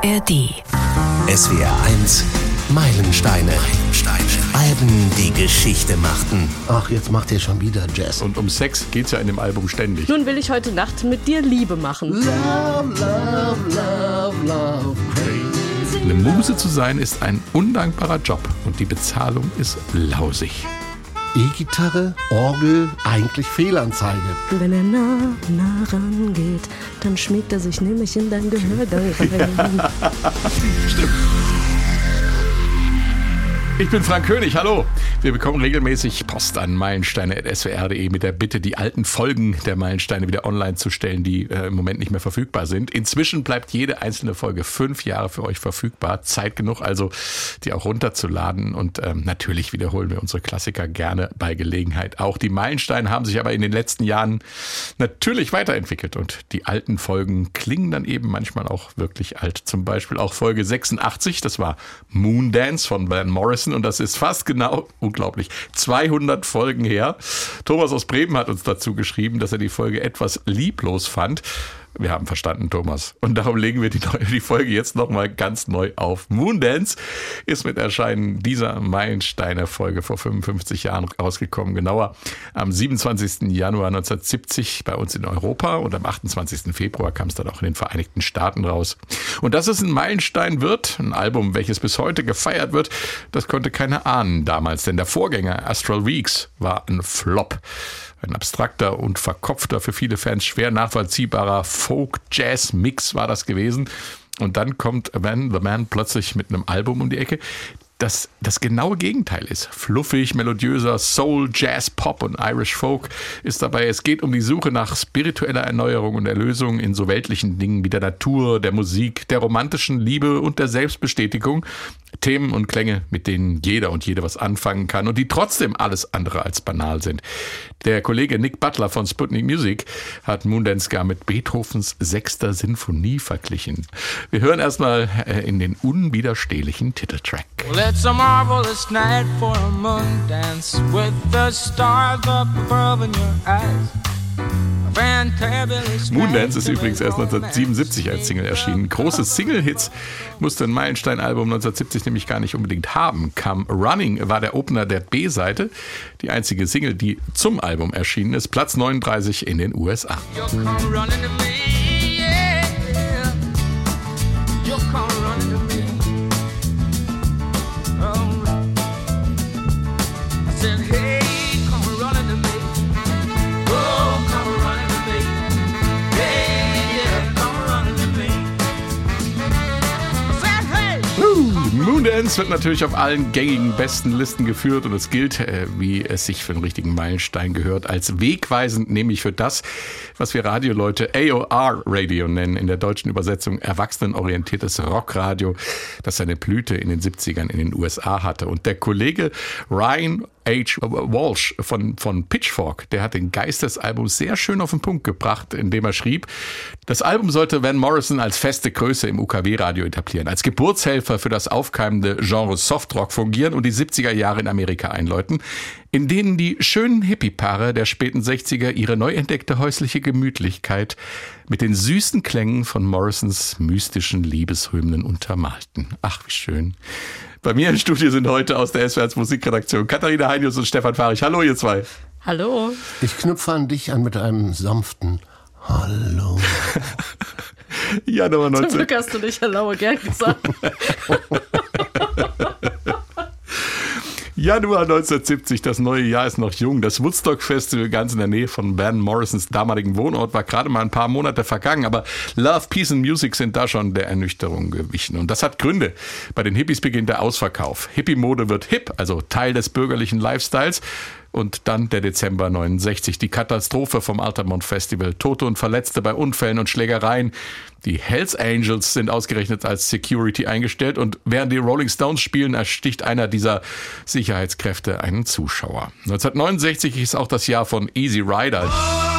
ARD. SWR 1 Meilensteine. Alben, die Geschichte machten. Ach, jetzt macht ihr schon wieder Jazz. Und um Sex geht's ja in dem Album ständig. Nun will ich heute Nacht mit dir Liebe machen. Love, love, love, love, crazy. Eine Muse zu sein ist ein undankbarer Job und die Bezahlung ist lausig. E-Gitarre, Orgel, eigentlich Fehlanzeige. Wenn er nah rangeht, dann schmiegt er sich nämlich in dein Gehörgang rein. Stimmt. Ich bin Frank König, hallo. Wir bekommen regelmäßig Post an meilensteine@swr.de mit der Bitte, die alten Folgen der Meilensteine wieder online zu stellen, die im Moment nicht mehr verfügbar sind. Inzwischen bleibt jede einzelne Folge 5 Jahre für euch verfügbar. Zeit genug also, die auch runterzuladen. Und natürlich wiederholen wir unsere Klassiker gerne bei Gelegenheit. Auch die Meilensteine haben sich aber in den letzten Jahren natürlich weiterentwickelt. Und die alten Folgen klingen dann eben manchmal auch wirklich alt. Zum Beispiel auch Folge 86, das war Moondance von Van Morrison. Und das ist fast genau, unglaublich, 200 Folgen her. Thomas aus Bremen hat uns dazu geschrieben, dass er die Folge etwas lieblos fand. Wir haben verstanden, Thomas. Und darum legen wir die Folge jetzt nochmal ganz neu auf. Moondance ist mit Erscheinen dieser Meilensteiner-Folge vor 55 Jahren rausgekommen. Genauer am 27. Januar 1970 bei uns in Europa und am 28. Februar kam es dann auch in den Vereinigten Staaten raus. Und dass es ein Meilenstein wird, ein Album, welches bis heute gefeiert wird, das konnte keiner ahnen damals. Denn der Vorgänger Astral Weeks war ein Flop. Ein abstrakter und verkopfter, für viele Fans schwer nachvollziehbarer Folk-Jazz-Mix war das gewesen. Und dann kommt Van the Man plötzlich mit einem Album um die Ecke, das das genaue Gegenteil ist. Fluffig, melodiöser Soul, Jazz, Pop und Irish Folk ist dabei. Es geht um die Suche nach spiritueller Erneuerung und Erlösung in so weltlichen Dingen wie der Natur, der Musik, der romantischen Liebe und der Selbstbestätigung. Themen und Klänge, mit denen jeder und jede was anfangen kann und die trotzdem alles andere als banal sind. Der Kollege Nick Butler von Sputnik Music hat Moondance gar mit Beethovens 6. Sinfonie verglichen. Wir hören erstmal in den unwiderstehlichen Titeltrack. Well, it's a marvelous night for a moon dance with the stars up above in your eyes. Moondance ist übrigens erst 1977 als Single erschienen. Große Single-Hits musste ein Meilenstein-Album 1970 nämlich gar nicht unbedingt haben. Come Running war der Opener der B-Seite, die einzige Single, die zum Album erschienen ist. Platz 39 in den USA. Moondance wird natürlich auf allen gängigen besten Listen geführt und es gilt, wie es sich für einen richtigen Meilenstein gehört, als wegweisend, nämlich für das, was wir Radioleute AOR-Radio nennen, in der deutschen Übersetzung erwachsenenorientiertes Rockradio, das seine Blüte in den 70ern in den USA hatte. Und der Kollege Ryan H. Walsh von Pitchfork, der hat den Geist des Albums sehr schön auf den Punkt gebracht, indem er schrieb, das Album sollte Van Morrison als feste Größe im UKW-Radio etablieren, als Geburtshelfer für das aufkeimende Genre Softrock fungieren und die 70er Jahre in Amerika einläuten, in denen die schönen Hippie-Paare der späten 60er ihre neu entdeckte häusliche Gemütlichkeit mit den süßen Klängen von Morrisons mystischen Liebeshymnen untermalten. Ach, wie schön. Bei mir im Studio sind heute aus der SWR Musikredaktion Katharina Heinius und Stefan Fahrig. Hallo, ihr zwei. Hallo. Ich knüpfe an dich an mit einem sanften Hallo. Januar 19... Zum Glück hast du nicht Hallo gern gesagt. Januar 1970, das neue Jahr ist noch jung. Das Woodstock-Festival ganz in der Nähe von Van Morrisons damaligen Wohnort war gerade mal ein paar Monate vergangen, aber Love, Peace and Music sind da schon der Ernüchterung gewichen. Und das hat Gründe. Bei den Hippies beginnt der Ausverkauf. Hippie-Mode wird hip, also Teil des bürgerlichen Lifestyles. Und dann der Dezember 69, die Katastrophe vom Altamont Festival. Tote und Verletzte bei Unfällen und Schlägereien. Die Hells Angels sind ausgerechnet als Security eingestellt und während die Rolling Stones spielen, ersticht einer dieser Sicherheitskräfte einen Zuschauer. 1969 ist auch das Jahr von Easy Rider.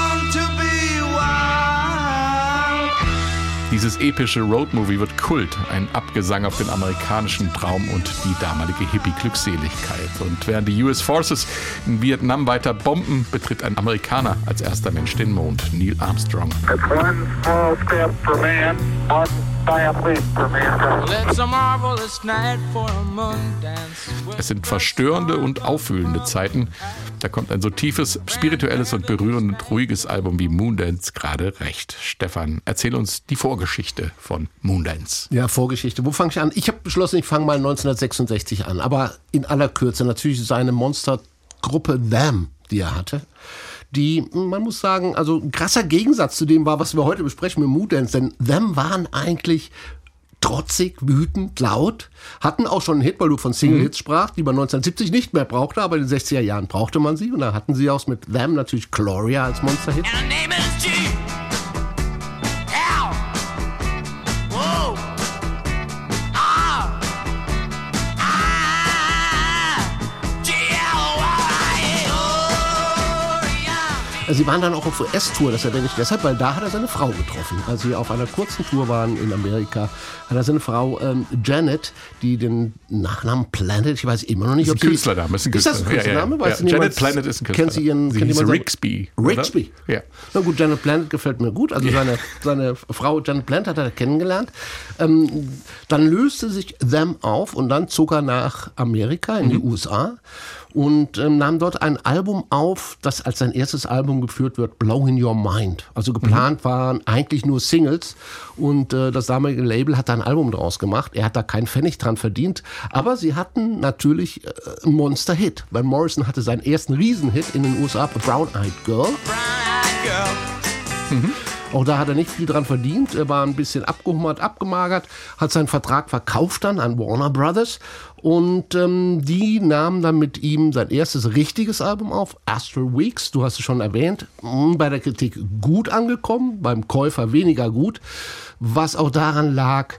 Dieses epische Roadmovie wird Kult, ein Abgesang auf den amerikanischen Traum und die damalige Hippie-Glückseligkeit. Und während die US Forces in Vietnam weiter bomben, betritt ein Amerikaner als erster Mensch den Mond, Neil Armstrong. It's one small step for man, one Well, it's a marvelous night for a moon dance. Es sind verstörende und aufwühlende Zeiten. Da kommt ein so tiefes, spirituelles und berührend ruhiges Album wie Moondance gerade recht. Stefan, erzähl uns die Vorgeschichte von Moondance. Ja, Vorgeschichte. Wo fange ich an? Ich habe beschlossen, ich fange mal 1966 an. Aber in aller Kürze natürlich seine Monstergruppe Them, die er hatte. Die, man muss sagen, also ein krasser Gegensatz zu dem war, was wir heute besprechen mit Moondance. Denn Them waren eigentlich trotzig, wütend, laut, hatten auch schon einen Hit, weil du von Single-Hits sprach, die man 1970 nicht mehr brauchte, aber in den 60er Jahren brauchte man sie. Und da hatten sie auch mit Them natürlich Gloria als Monster-Hit. And her name is G. L. Whoa. R. I. G. L. Y. Oh, Sie waren dann auch auf US-Tour, das erwähne ich deshalb, weil da hat er seine Frau getroffen. Als sie auf einer kurzen Tour waren in Amerika, hat er seine Frau Janet, die den Nachnamen Planet, ich weiß immer noch nicht, ob sie... Ist ein Künstlername. Ist das ein Künstlername? Ja. Weiß Janet Planet ist ein Künstler. Kennt sie ihren... Sie hieß Rigsby. Rigsby? Ja. Na gut, Janet Planet gefällt mir gut. Also seine Frau Janet Planet hat er kennengelernt. Dann löste sich Them auf und dann zog er nach Amerika, in die USA und nahm dort ein Album auf, das als sein erstes Album geführt wird, Blowing Your Mind. Also geplant waren eigentlich nur Singles und das damalige Label hat da ein Album draus gemacht. Er hat da keinen Pfennig dran verdient, aber sie hatten natürlich einen Monster-Hit. Van Morrison hatte seinen ersten Riesenhit in den USA, Brown Eyed Girl. Auch da hat er nicht viel dran verdient. Er war ein bisschen abgehummert, abgemagert, hat seinen Vertrag verkauft dann an Warner Brothers und die nahmen dann mit ihm sein erstes richtiges Album auf, Astral Weeks. Du hast es schon erwähnt, bei der Kritik gut angekommen, beim Käufer weniger gut, was auch daran lag,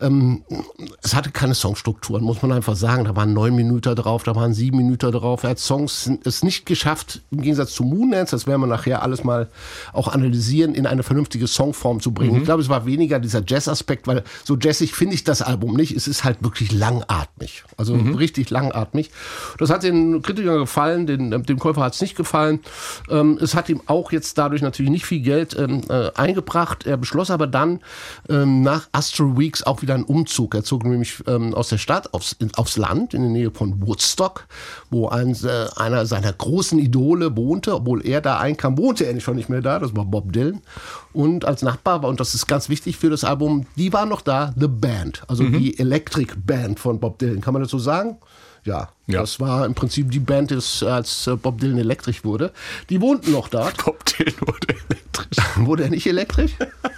es hatte keine Songstrukturen, muss man einfach sagen. Da waren 9 Minuten drauf, da waren 7 Minuten drauf. Er hat Songs es nicht geschafft, im Gegensatz zu Moondance, das werden wir nachher alles mal auch analysieren, in eine vernünftige Songform zu bringen. Ich glaube, es war weniger dieser Jazz-Aspekt, weil so jazzig finde ich das Album nicht. Es ist halt wirklich langatmig, also richtig langatmig. Das hat den Kritikern gefallen, dem Käufer hat es nicht gefallen. Es hat ihm auch jetzt dadurch natürlich nicht viel Geld eingebracht. Er beschloss aber dann nach Astral Weeks auch wieder einen Umzug. Er zog nämlich aus der Stadt aufs Land, in der Nähe von Woodstock, wo einer seiner großen Idole wohnte. Obwohl er da einkam, wohnte er schon nicht mehr da. Das war Bob Dylan. Und als Nachbar war, und das ist ganz wichtig für das Album, die war noch da, The Band. Also die Electric Band von Bob Dylan. Kann man das so sagen? Ja, das war im Prinzip die Band, als Bob Dylan elektrisch wurde. Die wohnten noch dort. Bob Dylan wurde elektrisch. Wurde er nicht elektrisch?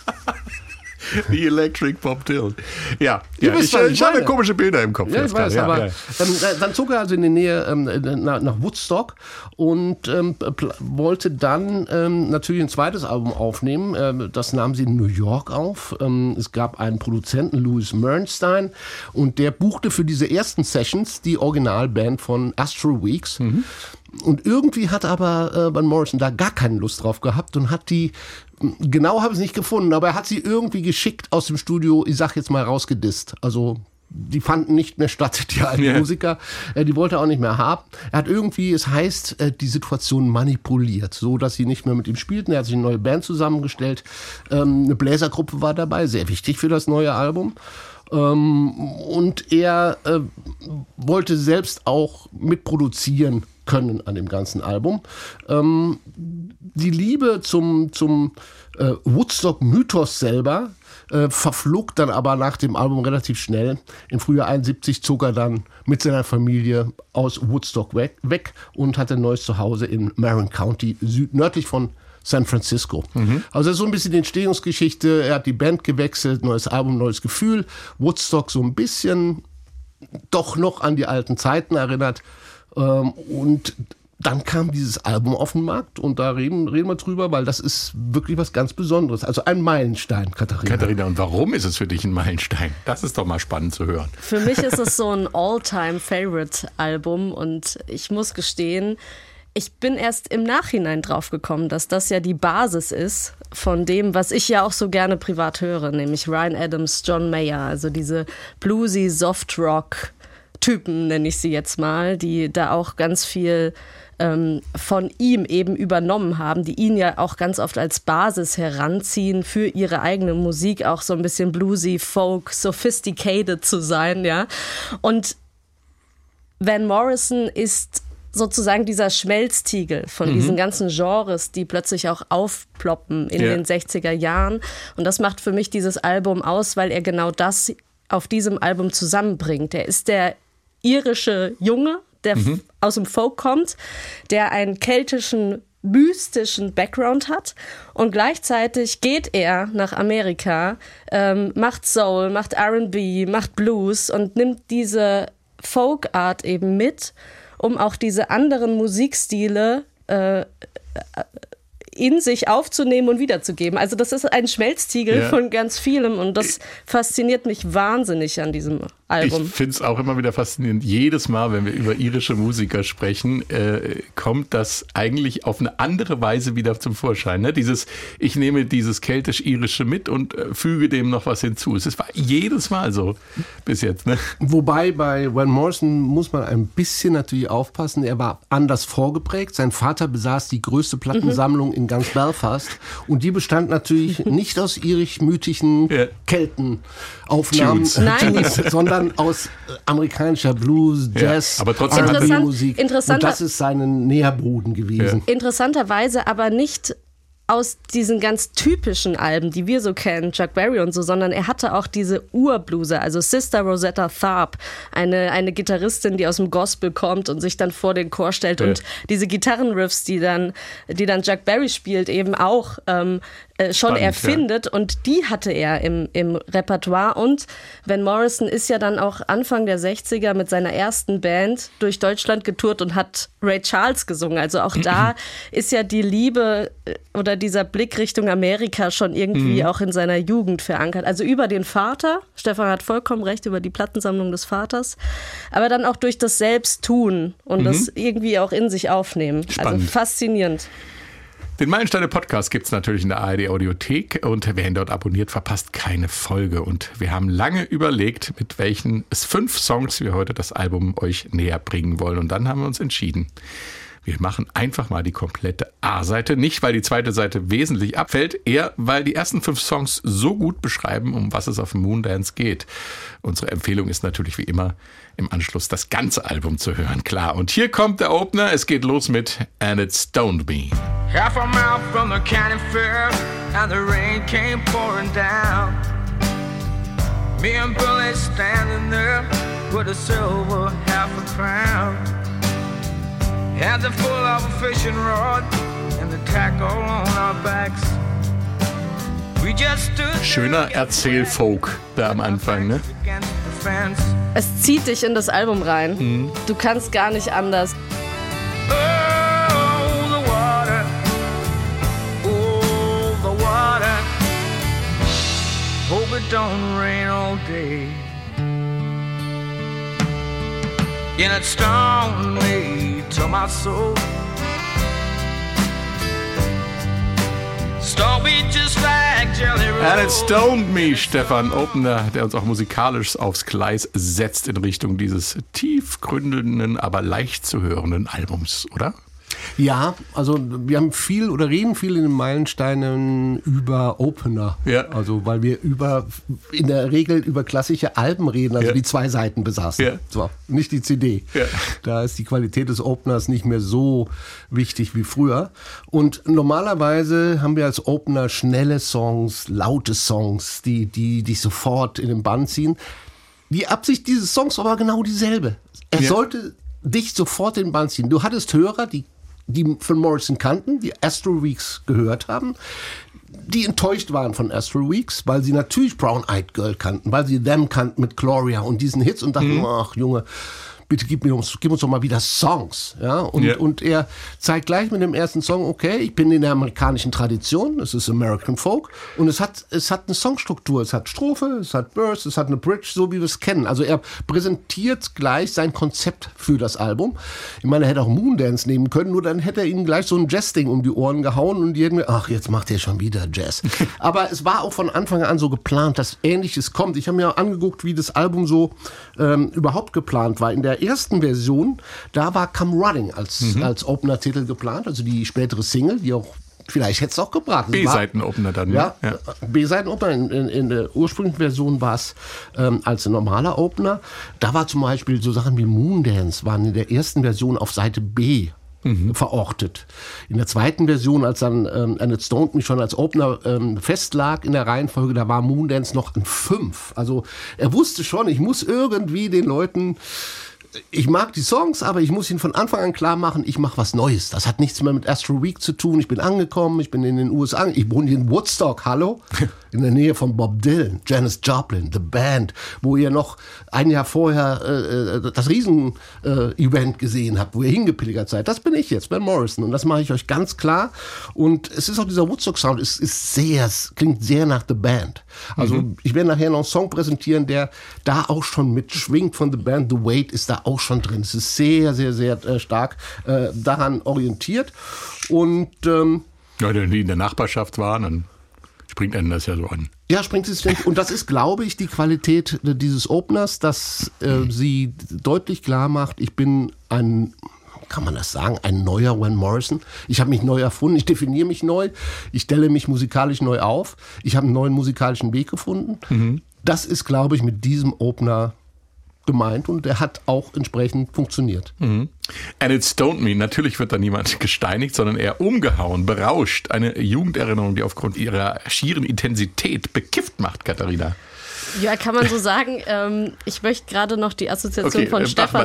Die Electric Bob Dylan. Ja, ich habe komische Bilder im Kopf. Ja, ich weiß, aber dann zog er also in die Nähe nach Woodstock und wollte dann natürlich ein zweites Album aufnehmen. Das nahmen sie in New York auf. Es gab einen Produzenten, Louis Bernstein, und der buchte für diese ersten Sessions die Originalband von Astral Weeks. Und irgendwie hat aber Van Morrison da gar keine Lust drauf gehabt und hat die, genau habe ich es nicht gefunden, aber er hat sie irgendwie geschickt aus dem Studio, ich sag jetzt mal, rausgedisst. Also die fanden nicht mehr statt, die alten Musiker. Die wollte er auch nicht mehr haben. Er hat irgendwie, es heißt, die Situation manipuliert, so dass sie nicht mehr mit ihm spielten. Er hat sich eine neue Band zusammengestellt. Eine Bläsergruppe war dabei, sehr wichtig für das neue Album. Und er wollte selbst auch mitproduzieren können an dem ganzen Album. Die Liebe zum Woodstock-Mythos selber verflog dann aber nach dem Album relativ schnell. Im Frühjahr 71 zog er dann mit seiner Familie aus Woodstock weg und hatte ein neues Zuhause in Marin County, nördlich von San Francisco. Also das ist so ein bisschen die Entstehungsgeschichte. Er hat die Band gewechselt, neues Album, neues Gefühl. Woodstock so ein bisschen doch noch an die alten Zeiten erinnert. Und dann kam dieses Album auf den Markt und da reden wir drüber, weil das ist wirklich was ganz Besonderes. Also ein Meilenstein, Katharina. Katharina, und warum ist es für dich ein Meilenstein? Das ist doch mal spannend zu hören. Für mich ist es so ein All-Time-Favorite-Album und ich muss gestehen, ich bin erst im Nachhinein drauf gekommen, dass das ja die Basis ist von dem, was ich ja auch so gerne privat höre, nämlich Ryan Adams, John Mayer, also diese bluesy Soft-Rock-Typen, nenne ich sie jetzt mal, die da auch ganz viel von ihm eben übernommen haben, die ihn ja auch ganz oft als Basis heranziehen für ihre eigene Musik, auch so ein bisschen bluesy, folk, sophisticated zu sein, ja. Und Van Morrison ist sozusagen dieser Schmelztiegel von diesen ganzen Genres, die plötzlich auch aufploppen in den 60er Jahren. Und das macht für mich dieses Album aus, weil er genau das auf diesem Album zusammenbringt. Er ist der irische Junge, der aus dem Folk kommt, der einen keltischen, mystischen Background hat und gleichzeitig geht er nach Amerika, macht Soul, macht R&B, macht Blues und nimmt diese Folk-Art eben mit, um auch diese anderen Musikstile in sich aufzunehmen und wiederzugeben. Also das ist ein Schmelztiegel von ganz vielem und das fasziniert mich wahnsinnig an diesem Album. Ich finde es auch immer wieder faszinierend. Jedes Mal, wenn wir über irische Musiker sprechen, kommt das eigentlich auf eine andere Weise wieder zum Vorschein. Ne? Ich nehme dieses keltisch-irische mit und füge dem noch was hinzu. Es war jedes Mal so bis jetzt. Ne? Wobei bei Van Morrison muss man ein bisschen natürlich aufpassen. Er war anders vorgeprägt. Sein Vater besaß die größte Plattensammlung in ganz Belfast und die bestand natürlich nicht aus irisch-mythischen Keltenaufnahmen, sondern aus amerikanischer Blues, Jazz, aber trotzdem R&B-Musik. Und das ist sein Nährboden gewesen. Interessanterweise aber nicht aus diesen ganz typischen Alben, die wir so kennen, Chuck Berry und so, sondern er hatte auch diese Urblueser, also Sister Rosetta Tharpe, eine Gitarristin, die aus dem Gospel kommt und sich dann vor den Chor stellt und diese Gitarrenriffs, die dann Chuck Berry spielt, eben auch schon erfindet und die hatte er im Repertoire und Van Morrison ist ja dann auch Anfang der 60er mit seiner ersten Band durch Deutschland getourt und hat Ray Charles gesungen, also auch da ist ja die Liebe oder dieser Blick Richtung Amerika schon irgendwie auch in seiner Jugend verankert, also über den Vater, Stefan hat vollkommen recht, über die Plattensammlung des Vaters, aber dann auch durch das Selbsttun und das irgendwie auch in sich aufnehmen, Spannend. Also faszinierend. Den Meilensteine-Podcast gibt es natürlich in der ARD-Audiothek und wer ihn dort abonniert, verpasst keine Folge. Und wir haben lange überlegt, mit welchen 5 Songs wir heute das Album euch näher bringen wollen. Und dann haben wir uns entschieden, wir machen einfach mal die komplette A-Seite. Nicht, weil die zweite Seite wesentlich abfällt, eher, weil die ersten 5 Songs so gut beschreiben, um was es auf Moondance geht. Unsere Empfehlung ist natürlich wie immer, im Anschluss das ganze Album zu hören, klar. Und hier kommt der Opener. Es geht los mit And It Stoned Me. Half a mile from the county fair, and the rain came pouring down. Me and Billy standing there with a silver half a crown. Hands are full of a fishing rod and the tackle on our backs. We just stood. Schöner Erzählfolk da am Anfang, ne? Es zieht dich in das Album rein. Du kannst gar nicht anders. Hope it don't rain all day. And it stung me to my soul. Stung me just like Jelly Roll. And It Stoned Me, Stefan. Opener, der uns auch musikalisch aufs Gleis setzt in Richtung dieses tiefgründenden, aber leicht zu hörenden Albums, oder? Ja, also wir haben reden viel in den Meilensteinen über Opener. Ja. Also weil wir in der Regel über klassische Alben reden, also die 2 Seiten besaßen. Ja. So, nicht die CD. Ja. Da ist die Qualität des Openers nicht mehr so wichtig wie früher. Und normalerweise haben wir als Opener schnelle Songs, laute Songs, die dich sofort in den Bann ziehen. Die Absicht dieses Songs war aber genau dieselbe. Er sollte dich sofort in den Bann ziehen. Du hattest Hörer, die von Morrison kannten, die Astral Weeks gehört haben, die enttäuscht waren von Astral Weeks, weil sie natürlich Brown Eyed Girl kannten, weil sie Them kannten mit Gloria und diesen Hits und dachten, ach Junge, bitte gib uns doch mal wieder Songs. Ja? Und er zeigt gleich mit dem ersten Song, okay, ich bin in der amerikanischen Tradition, es ist American Folk und es hat eine Songstruktur, es hat Strophe, es hat Verse, es hat eine Bridge, so wie wir es kennen. Also er präsentiert gleich sein Konzept für das Album. Ich meine, er hätte auch Moondance nehmen können, nur dann hätte er ihnen gleich so ein Jazz-Ding um die Ohren gehauen und die hätten mir, ach, jetzt macht er schon wieder Jazz. Aber es war auch von Anfang an so geplant, dass Ähnliches kommt. Ich habe mir angeguckt, wie das Album so überhaupt geplant war. In der der ersten Version, da war Come Running als Opener-Titel geplant, also die spätere Single, die auch, vielleicht hätte es auch gebracht. B-Seiten-Opener dann. Ja, B-Seiten-Opener. In der ursprünglichen Version war es als normaler Opener. Da war zum Beispiel so Sachen wie Moondance, waren in der ersten Version auf Seite B verortet. In der zweiten Version, als dann And It Stoned Me schon als Opener festlag in der Reihenfolge, da war Moondance noch ein 5. Also er wusste schon, ich muss irgendwie den Leuten... Ich mag die Songs, aber ich muss ihnen von Anfang an klar machen, ich mache was Neues. Das hat nichts mehr mit Astro Week zu tun. Ich bin angekommen, ich bin in den USA, ich wohne hier in Woodstock, hallo? In der Nähe von Bob Dylan, Janis Joplin, The Band, wo ihr noch ein Jahr vorher das Riesen-Event gesehen habt, wo ihr hingepilgert seid. Das bin ich jetzt, Van Morrison. Und das mache ich euch ganz klar. Und es ist auch dieser Woodstock-Sound, es klingt sehr nach The Band. Also ich werde nachher noch einen Song präsentieren, der da auch schon mitschwingt von The Band. The Weight ist da auch schon drin. Es ist sehr, sehr, sehr stark daran orientiert. Und wenn die in der Nachbarschaft waren, dann springt einem das ja so an. Ja, springt es. Und das ist, glaube ich, die Qualität dieses Openers, dass sie deutlich klar macht, ich bin kann man das sagen, ein neuer Van Morrison. Ich habe mich neu erfunden, ich definiere mich neu, ich stelle mich musikalisch neu auf, ich habe einen neuen musikalischen Weg gefunden. Das ist, glaube ich, mit diesem Opener gemeint und der hat auch entsprechend funktioniert. And It Stoned Me, natürlich wird da niemand gesteinigt, sondern eher umgehauen, berauscht. Eine Jugenderinnerung, die aufgrund ihrer schieren Intensität bekifft macht, Katharina. Ja, kann man so sagen. Ich möchte gerade noch die Assoziation von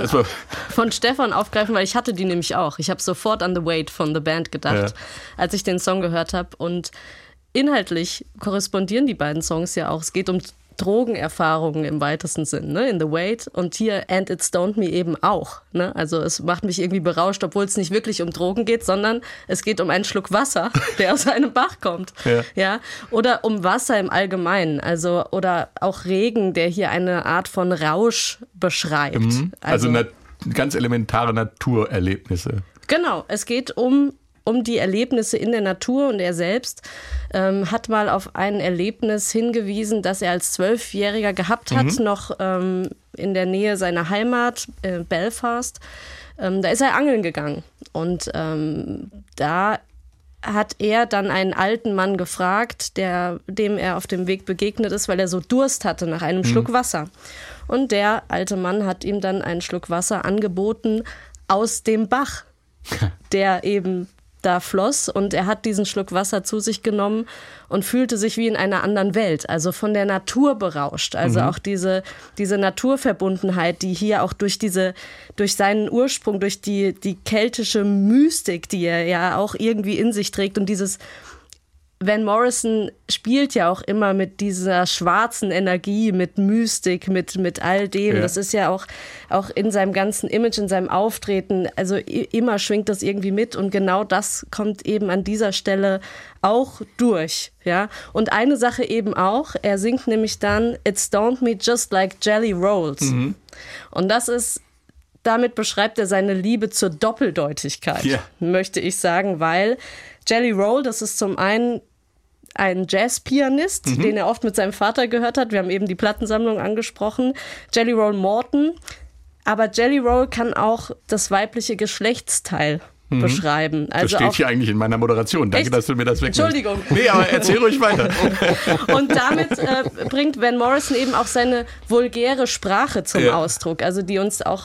Stefan aufgreifen, weil ich hatte die nämlich auch. Ich habe sofort an The Weight von The Band gedacht, als ich den Song gehört habe. Und inhaltlich korrespondieren die beiden Songs ja auch. Es geht um Drogenerfahrungen im weitesten Sinn, ne? In The Weight und hier And It Stoned Me eben auch. Ne? Also es macht mich irgendwie berauscht, obwohl es nicht wirklich um Drogen geht, sondern es geht um einen Schluck Wasser, der aus einem Bach kommt. Ja? Oder um Wasser im Allgemeinen. Also, oder auch Regen, der hier eine Art von Rausch beschreibt. Also ganz elementare Naturerlebnisse. Genau, es geht um die Erlebnisse in der Natur und er selbst hat mal auf ein Erlebnis hingewiesen, das er als 12-Jähriger gehabt hat, noch in der Nähe seiner Heimat, Belfast. Da ist er angeln gegangen und da hat er dann einen alten Mann gefragt, dem er auf dem Weg begegnet ist, weil er so Durst hatte nach einem Schluck Wasser. Und der alte Mann hat ihm dann einen Schluck Wasser angeboten aus dem Bach, der eben da floss und er hat diesen Schluck Wasser zu sich genommen und fühlte sich wie in einer anderen Welt, also von der Natur berauscht. Also auch diese Naturverbundenheit, die hier auch durch seinen Ursprung, durch die keltische Mystik, die er ja auch irgendwie in sich trägt und dieses Van Morrison spielt ja auch immer mit dieser schwarzen Energie, mit Mystik, mit all dem. Ja. Das ist ja auch in seinem ganzen Image, in seinem Auftreten, also immer schwingt das irgendwie mit und genau das kommt eben an dieser Stelle auch durch. Ja? Und eine Sache eben auch, er singt nämlich dann It stoned me just like jelly rolls. Und das ist, damit beschreibt er seine Liebe zur Doppeldeutigkeit, möchte ich sagen, weil Jelly Roll, das ist zum einen ein Jazzpianist, den er oft mit seinem Vater gehört hat. Wir haben eben die Plattensammlung angesprochen. Jelly Roll Morton. Aber Jelly Roll kann auch das weibliche Geschlechtsteil beschreiben. Also das steht hier eigentlich in meiner Moderation. Danke, dass du mir das wegnimmst. Entschuldigung. Nee, aber erzähl ruhig weiter. Und damit bringt Van Morrison eben auch seine vulgäre Sprache zum Ausdruck. Also die uns auch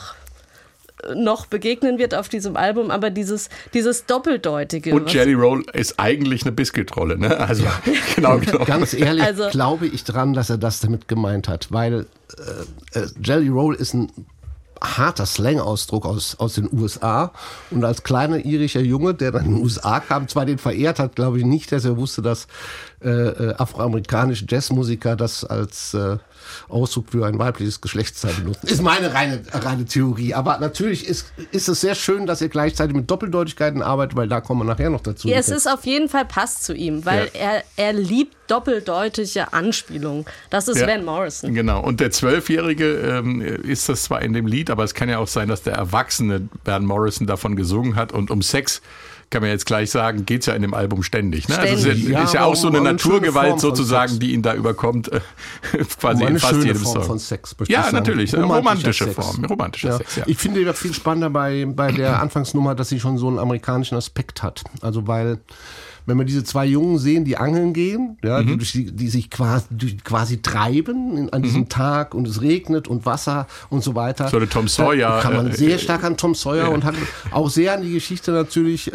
noch begegnen wird auf diesem Album, aber dieses Doppeldeutige. Und Jelly Roll ist eigentlich eine Biscuitrolle, ne? Also genau. Ganz ehrlich, glaube ich dran, dass er das damit gemeint hat, weil Jelly Roll ist ein harter Slang-Ausdruck aus den USA und als kleiner irischer Junge, der dann in den USA kam, zwar den verehrt hat, glaube ich nicht, dass er wusste, dass afroamerikanische Jazzmusiker das als Ausdruck für ein weibliches Geschlechtsteil benutzen. Ist meine reine Theorie. Aber natürlich ist es sehr schön, dass er gleichzeitig mit Doppeldeutigkeiten arbeitet, weil da kommen wir nachher noch dazu. Ja, es ist auf jeden Fall passt zu ihm, weil er liebt doppeldeutige Anspielungen. Das ist Van Morrison. Genau. Und der 12-Jährige ist das zwar in dem Lied, aber es kann ja auch sein, dass der erwachsene Van Morrison davon gesungen hat und um Sex kann man jetzt gleich sagen, geht es ja in dem Album ständig. Ne? Ständig. Also es ist ja auch so eine Naturgewalt sozusagen, die ihn da überkommt, quasi in fast jedem Form Song. Von Sex, Ja, natürlich, romantische Sex. Form, romantischer Sex, ja. Ich finde ja viel spannender bei der Anfangsnummer, dass sie schon so einen amerikanischen Aspekt hat. Also weil, wenn wir diese zwei Jungen sehen, die angeln gehen, ja, die sich quasi treiben an diesem Tag und es regnet und Wasser und so weiter. So eine Tom Sawyer. Kann man sehr stark an Tom Sawyer und hat auch sehr an die Geschichte natürlich,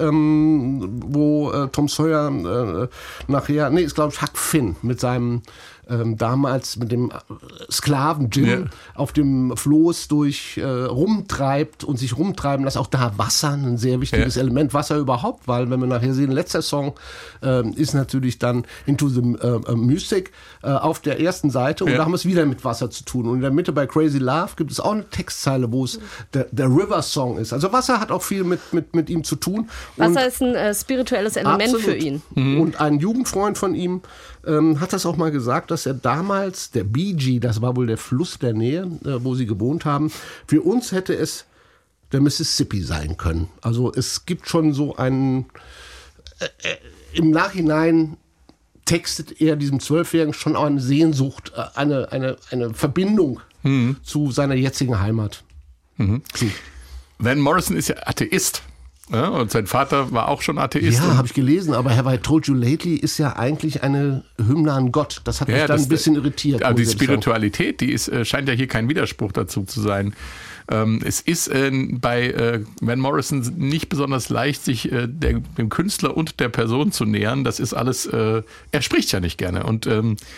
wo Tom Sawyer nachher, ist glaube ich Huck Finn mit seinem damals mit dem Sklaven Jim auf dem Floß durch rumtreibt und sich rumtreiben lässt. Auch da Wasser, ein sehr wichtiges Element. Wasser überhaupt, weil wenn wir nachher sehen, letzter Song ist natürlich dann Into the Music auf der ersten Seite und da haben wir es wieder mit Wasser zu tun. Und in der Mitte bei Crazy Love gibt es auch eine Textzeile, wo es der River Song ist. Also Wasser hat auch viel mit ihm zu tun. Wasser ist ein spirituelles Element für ihn. Und ein Jugendfreund von ihm hat das auch mal gesagt, dass er damals, der BG, das war wohl der Fluss der Nähe, wo sie gewohnt haben, für uns hätte es der Mississippi sein können. Also es gibt schon so einen, im Nachhinein textet er diesem 12-Jährigen schon auch eine Sehnsucht, eine Verbindung zu seiner jetzigen Heimat. Van Morrison ist ja Atheist. Ja, und sein Vater war auch schon Atheist. Ja, habe ich gelesen, aber Have I Told You Lately ist ja eigentlich eine Hymne an Gott. Das hat mich dann ein bisschen irritiert. Aber die Spiritualität, die scheint ja hier kein Widerspruch dazu zu sein. Es ist bei Van Morrison nicht besonders leicht, sich dem Künstler und der Person zu nähern. Das ist alles, er spricht ja nicht gerne und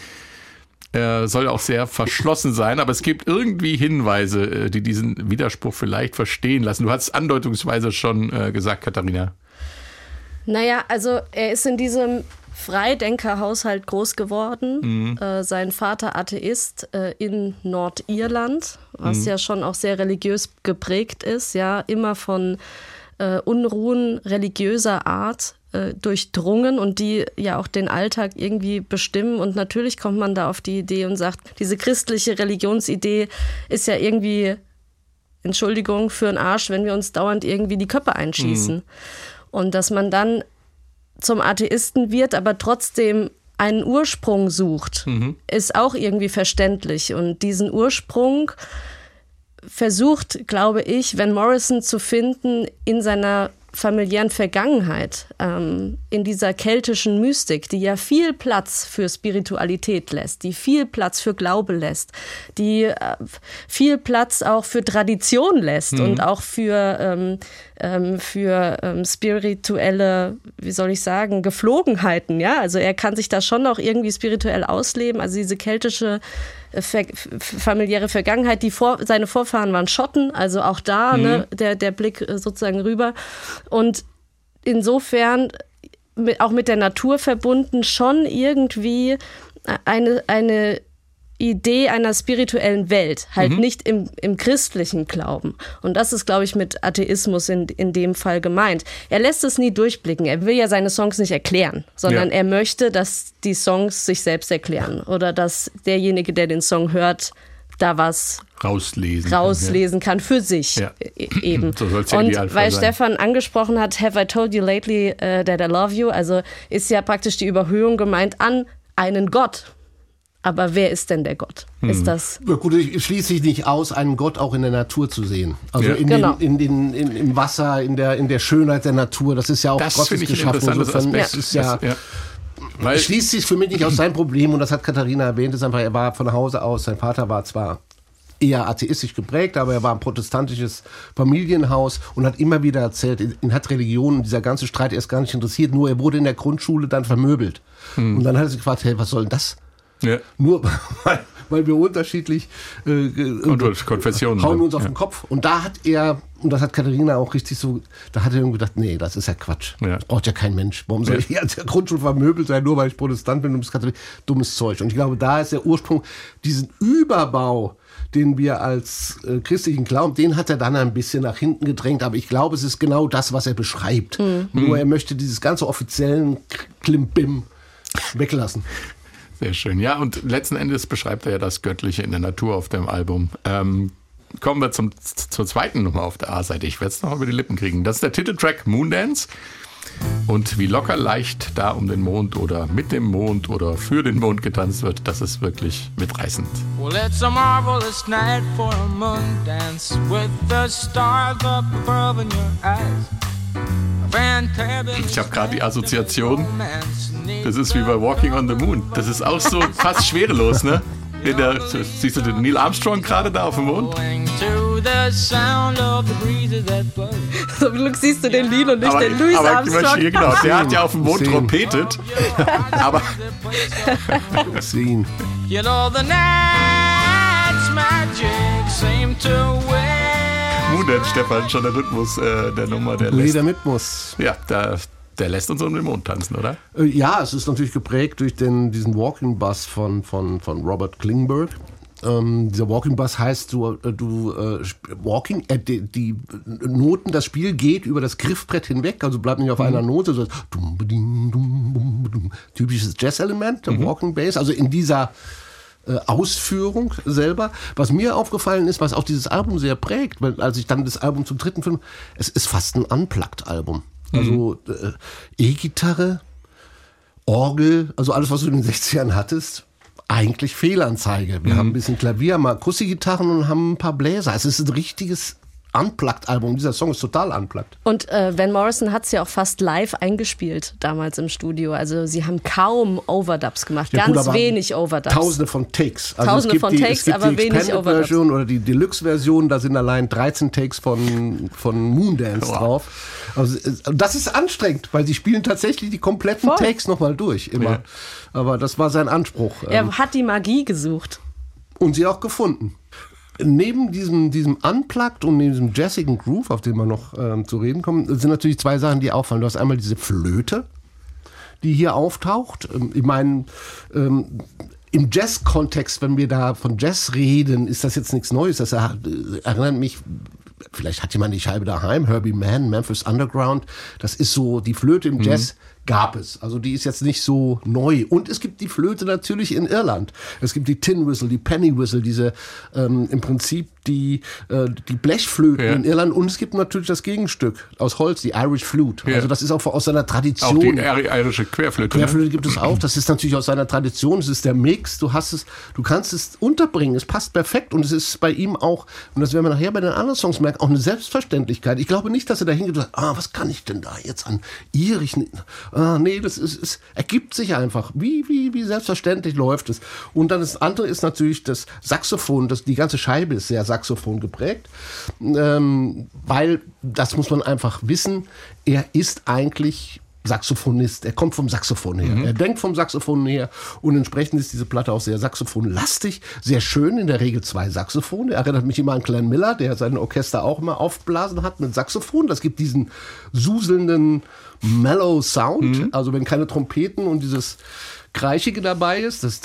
er soll auch sehr verschlossen sein, aber es gibt irgendwie Hinweise, die diesen Widerspruch vielleicht verstehen lassen. Du hast andeutungsweise schon gesagt, Katharina. Naja, also er ist in diesem Freidenkerhaushalt groß geworden. Sein Vater Atheist in Nordirland, was ja schon auch sehr religiös geprägt ist, ja, immer von Unruhen religiöser Art durchdrungen und die ja auch den Alltag irgendwie bestimmen. Und natürlich kommt man da auf die Idee und sagt, diese christliche Religionsidee ist ja irgendwie, Entschuldigung, für einen Arsch, wenn wir uns dauernd irgendwie die Köpfe einschießen. Und dass man dann zum Atheisten wird, aber trotzdem einen Ursprung sucht, ist auch irgendwie verständlich. Und diesen Ursprung versucht, glaube ich, Van Morrison zu finden in seiner familiären Vergangenheit, in dieser keltischen Mystik, die ja viel Platz für Spiritualität lässt, die viel Platz für Glaube lässt, die viel Platz auch für Tradition lässt und auch für spirituelle, wie soll ich sagen, Gepflogenheiten. Ja? Also er kann sich da schon auch irgendwie spirituell ausleben. Also diese keltische familiäre Vergangenheit, seine Vorfahren waren Schotten, also auch da der Blick sozusagen rüber. Und insofern auch mit der Natur verbunden schon irgendwie eine Idee einer spirituellen Welt, halt nicht im christlichen Glauben. Und das ist, glaube ich, mit Atheismus in dem Fall gemeint. Er lässt es nie durchblicken. Er will ja seine Songs nicht erklären, sondern er möchte, dass die Songs sich selbst erklären oder dass derjenige, der den Song hört, da was rauslesen kann für sich eben. So soll's ja und weil sein. Stefan angesprochen hat, Have I Told You Lately That I Love You, also ist ja praktisch die Überhöhung gemeint an einen Gott. Aber wer ist denn der Gott? Ist das? Ja, gut, es schließt sich nicht aus, einen Gott auch in der Natur zu sehen. Also im Wasser, in der Schönheit der Natur. Das ist ja auch Gottes geschaffen. Insofern es schließt sich für mich nicht aus. Sein Problem, und das hat Katharina erwähnt, ist einfach, er war von Hause aus, sein Vater war zwar eher atheistisch geprägt, aber er war ein protestantisches Familienhaus und hat immer wieder erzählt, ihn hat Religion und dieser ganze Streit erst gar nicht interessiert, nur er wurde in der Grundschule dann vermöbelt. Und dann hat er sich gefragt, hey, was soll denn das? Ja. Nur weil wir unterschiedlich Konfessionen hauen uns auf den Kopf. Und da hat er, und das hat Katharina auch richtig so, da hat er irgendwie gedacht, nee, das ist ja Quatsch. Das braucht ja kein Mensch. Warum soll ich hier als der Grundschule vermöbelt sein, nur weil ich Protestant bin und bist Katholik? Dummes Zeug. Und ich glaube, da ist der Ursprung, diesen Überbau, den wir als christlichen Glauben, den hat er dann ein bisschen nach hinten gedrängt. Aber ich glaube, es ist genau das, was er beschreibt. Nur er möchte dieses ganze offiziellen Klimbim weglassen. Sehr schön. Ja, und letzten Endes beschreibt er ja das Göttliche in der Natur auf dem Album. Kommen wir zur zweiten Nummer auf der A-Seite. Ich werde es noch über die Lippen kriegen. Das ist der Titeltrack Moondance. Und wie locker leicht da um den Mond oder mit dem Mond oder für den Mond getanzt wird, das ist wirklich mitreißend. Well, it's a marvelous night for a moon dance with the stars up above in your eyes. Ich habe gerade die Assoziation, das ist wie bei Walking on the Moon. Das ist auch so fast schwerelos, ne? Siehst du den Neil Armstrong gerade da auf dem Mond? Zum Glück siehst du den Neil und nicht den Louis Armstrong. Genau, der hat ja auf dem Mond trompetet. Aber Sehen. You know the night's magic seemed to win. Moondance, Stefan, schon der Rhythmus der Nummer, der Lee lässt. der Rhythmus. Ja, der lässt uns um den Mond tanzen, oder? Ja, es ist natürlich geprägt durch diesen Walking Bass von Robert Klingberg. Dieser Walking Bass heißt, die Noten, das Spiel geht über das Griffbrett hinweg, also bleibt nicht auf einer Note, so typisches Jazz-Element, der Walking Bass, also in dieser Ausführung selber. Was mir aufgefallen ist, was auch dieses Album sehr prägt, weil als ich dann das Album zum dritten Film, es ist fast ein Unplugged-Album. Also E-Gitarre, Orgel, also alles, was du in den 60ern hattest, eigentlich Fehlanzeige. Wir haben ein bisschen Klavier, mal Akustikgitarren und haben ein paar Bläser. Es ist ein richtiges Unplugged-Album. Dieser Song ist total unplugged. Und Van Morrison hat es ja auch fast live eingespielt damals im Studio. Also sie haben kaum Overdubs gemacht, Ja, ganz gut, wenig Overdubs. Tausende von Takes. Tausende von Takes, aber wenig Overdubs. Version oder die Deluxe-Version, da sind allein 13 Takes von Moondance drauf. Also, das ist anstrengend, weil sie spielen tatsächlich die kompletten Takes nochmal durch, immer. Ja. Aber das war sein Anspruch. Er hat die Magie gesucht. Und sie auch gefunden. Neben diesem Unplugged und neben diesem jazzigen Groove, auf den wir noch zu reden kommen, sind natürlich zwei Sachen, die auffallen. Du hast einmal diese Flöte, die hier auftaucht. Ich meine, im Jazz-Kontext, wenn wir da von Jazz reden, ist das jetzt nichts Neues. Das erinnert mich, vielleicht hat jemand die Scheibe daheim, Herbie Mann, Memphis Underground. Das ist so, die Flöte im Jazz gab es. Also die ist jetzt nicht so neu. Und es gibt die Flöte natürlich in Irland. Es gibt die Tin Whistle, die Penny Whistle, diese im Prinzip die Blechflöten in Irland. Und es gibt natürlich das Gegenstück aus Holz, die Irish Flute. Also das ist auch aus seiner Tradition. Auch die irische Querflöte. Querflöte gibt es auch. Das ist natürlich aus seiner Tradition. Es ist der Mix. Du kannst es unterbringen. Es passt perfekt. Und es ist bei ihm auch, und das werden wir nachher bei den anderen Songs merken, auch eine Selbstverständlichkeit. Ich glaube nicht, dass er da hingeht und sagt, was kann ich denn da jetzt an irischen... Nee, es ergibt sich einfach. Wie selbstverständlich läuft es. Und dann das andere ist natürlich das Saxophon. Die ganze Scheibe ist sehr Saxophon geprägt. Weil, das muss man einfach wissen, er ist eigentlich Saxophonist. Er kommt vom Saxophon her. Er denkt vom Saxophon her. Und entsprechend ist diese Platte auch sehr saxophonlastig. Sehr schön, in der Regel 2 Saxophone. Er erinnert mich immer an Glenn Miller, der sein Orchester auch immer aufgeblasen hat mit Saxophon. Das gibt diesen suselnden Mellow Sound. Also wenn keine Trompeten und dieses Kreischige dabei ist, das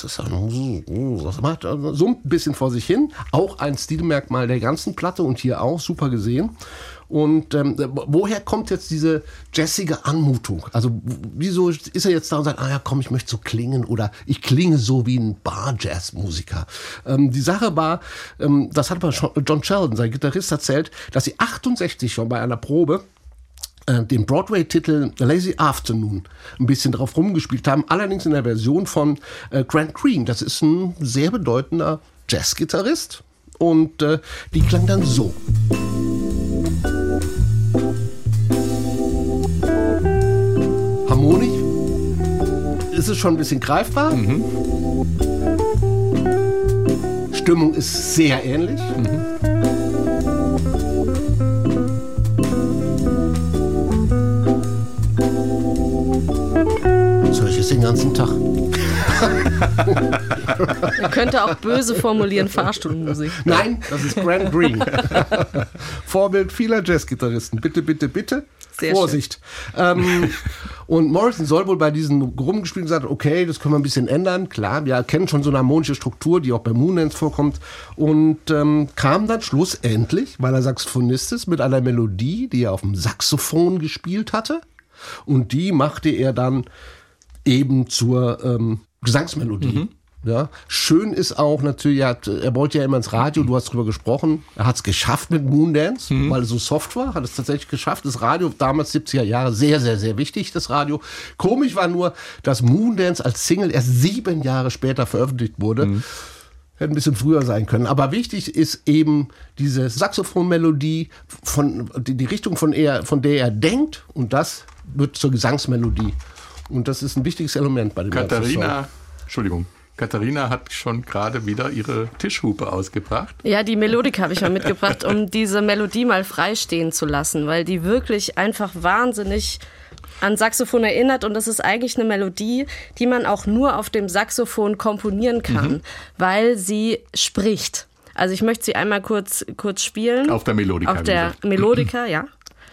macht so ein bisschen vor sich hin. Auch ein Stilmerkmal der ganzen Platte und hier auch super gesehen. Und woher kommt jetzt diese jazzige Anmutung? Also wieso ist er jetzt da und sagt, komm, ich möchte so klingen oder ich klinge so wie ein Bar-Jazz-Musiker? Die Sache war, das hat mal John Sheldon, sein Gitarrist, erzählt, dass sie 68 schon bei einer Probe den Broadway-Titel Lazy Afternoon ein bisschen drauf rumgespielt haben, allerdings in der Version von Grant Green. Das ist ein sehr bedeutender Jazz-Gitarrist und die klang dann so. Harmonisch ist es schon ein bisschen greifbar. Stimmung ist sehr ähnlich. So ich jetzt den ganzen Tag. Man könnte auch böse formulieren, Fahrstuhlmusik. Nein, das ist Grant Green. Vorbild vieler Jazzgitarristen. Bitte, bitte, bitte. Sehr Vorsicht. Und Morrison soll wohl bei diesen rumgespielt gesagt, okay, das können wir ein bisschen ändern. Klar, wir kennen schon so eine harmonische Struktur, die auch bei Moondance vorkommt. Und kam dann schlussendlich, weil er Saxophonist ist, mit einer Melodie, die er auf dem Saxophon gespielt hatte. Und die machte er dann eben zur Gesangsmelodie. Ja, schön ist auch natürlich, er wollte ja immer ins Radio, du hast drüber gesprochen, er hat es geschafft mit Moondance, weil es so soft war, hat es tatsächlich geschafft. Das Radio, damals 70er Jahre, sehr, sehr, sehr wichtig, das Radio. Komisch war nur, dass Moondance als Single erst 7 Jahre später veröffentlicht wurde. Hätte ein bisschen früher sein können. Aber wichtig ist eben diese Saxophonmelodie, die Richtung, von der er denkt, und das wird zur Gesangsmelodie. Und das ist ein wichtiges Element bei dem Katharina hat schon gerade wieder ihre Tischhupe ausgebracht. Ja, die Melodik habe ich mal mitgebracht, um diese Melodie mal frei stehen zu lassen, weil die wirklich einfach wahnsinnig an Saxophon erinnert, und das ist eigentlich eine Melodie, die man auch nur auf dem Saxophon komponieren kann, weil sie spricht. Also ich möchte sie einmal kurz spielen. Auf der Melodika. Auf der Melodika, ja.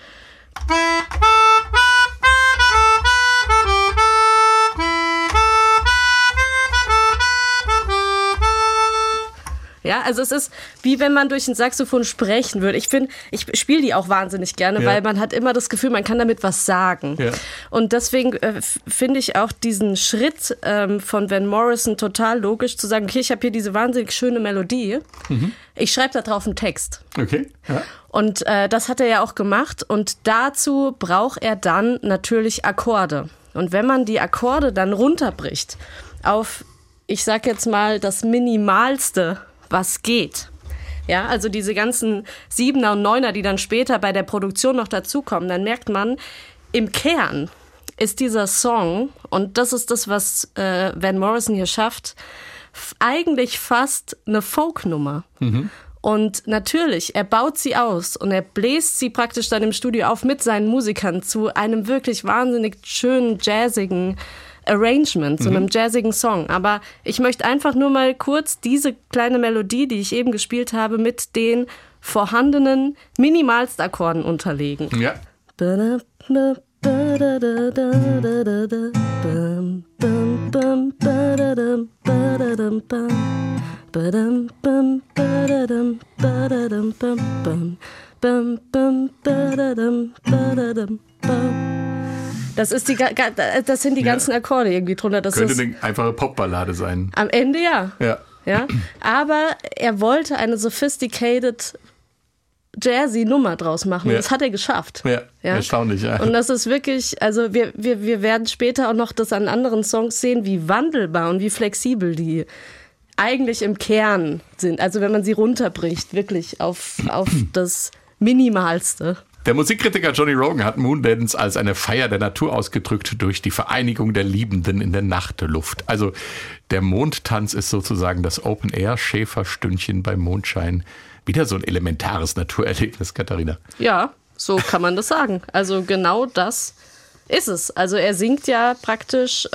Ja, also es ist wie wenn man durch ein Saxophon sprechen würde. Ich spiele die auch wahnsinnig gerne, weil man hat immer das Gefühl, man kann damit was sagen. Ja. Und deswegen finde ich auch diesen Schritt von Van Morrison total logisch, zu sagen, okay, ich habe hier diese wahnsinnig schöne Melodie. Ich schreibe da drauf einen Text. Okay. Ja. Und das hat er ja auch gemacht. Und dazu braucht er dann natürlich Akkorde. Und wenn man die Akkorde dann runterbricht auf, ich sag jetzt mal, das Minimalste, was geht. Ja, also diese ganzen 7er und 9er, die dann später bei der Produktion noch dazukommen, dann merkt man, im Kern ist dieser Song, und das ist das, was Van Morrison hier schafft, eigentlich fast eine Folknummer. Und natürlich, er baut sie aus und er bläst sie praktisch dann im Studio auf mit seinen Musikern zu einem wirklich wahnsinnig schönen, jazzigen Arrangement, so einem jazzigen Song. Aber ich möchte einfach nur mal kurz diese kleine Melodie, die ich eben gespielt habe, mit den vorhandenen Minimalstakkorden unterlegen. Ja. Das sind die ganzen Akkorde irgendwie drunter. Das könnte eine einfache Popballade sein. Am Ende ja. Ja. Aber er wollte eine sophisticated jazzy Nummer draus machen. Das hat er geschafft. Ja, erstaunlich. Ja. Und das ist wirklich, also wir werden später auch noch das an anderen Songs sehen, wie wandelbar und wie flexibel die eigentlich im Kern sind. Also wenn man sie runterbricht, wirklich auf das Minimalste. Der Musikkritiker Johnny Rogan hat Moondance als eine Feier der Natur ausgedrückt durch die Vereinigung der Liebenden in der Nachtluft. Also der Mondtanz ist sozusagen das Open-Air-Schäferstündchen bei Mondschein. Wieder so ein elementares Naturerlebnis, Katharina. Ja, so kann man das sagen. Also genau das ist es. Also er singt ja praktisch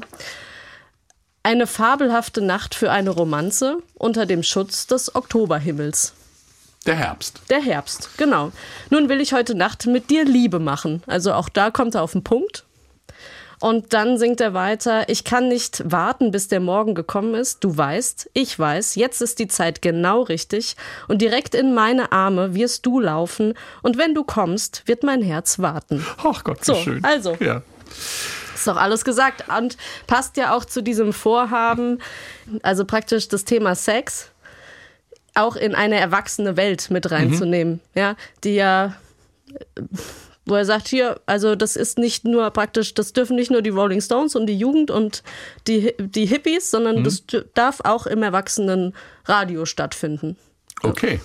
eine fabelhafte Nacht für eine Romanze unter dem Schutz des Oktoberhimmels. Der Herbst. Der Herbst, genau. Nun will ich heute Nacht mit dir Liebe machen. Also auch da kommt er auf den Punkt. Und dann singt er weiter, ich kann nicht warten, bis der Morgen gekommen ist. Du weißt, ich weiß, jetzt ist die Zeit genau richtig. Und direkt in meine Arme wirst du laufen. Und wenn du kommst, wird mein Herz warten. Ach Gott, wie schön. Also, ja. Ist doch alles gesagt. Und passt ja auch zu diesem Vorhaben, also praktisch das Thema Sex, auch in eine erwachsene Welt mit reinzunehmen. Ja, die ja, wo er sagt, hier, also das ist nicht nur praktisch, das dürfen nicht nur die Rolling Stones und die Jugend und die Hippies, sondern das darf auch im Erwachsenenradio stattfinden. Okay.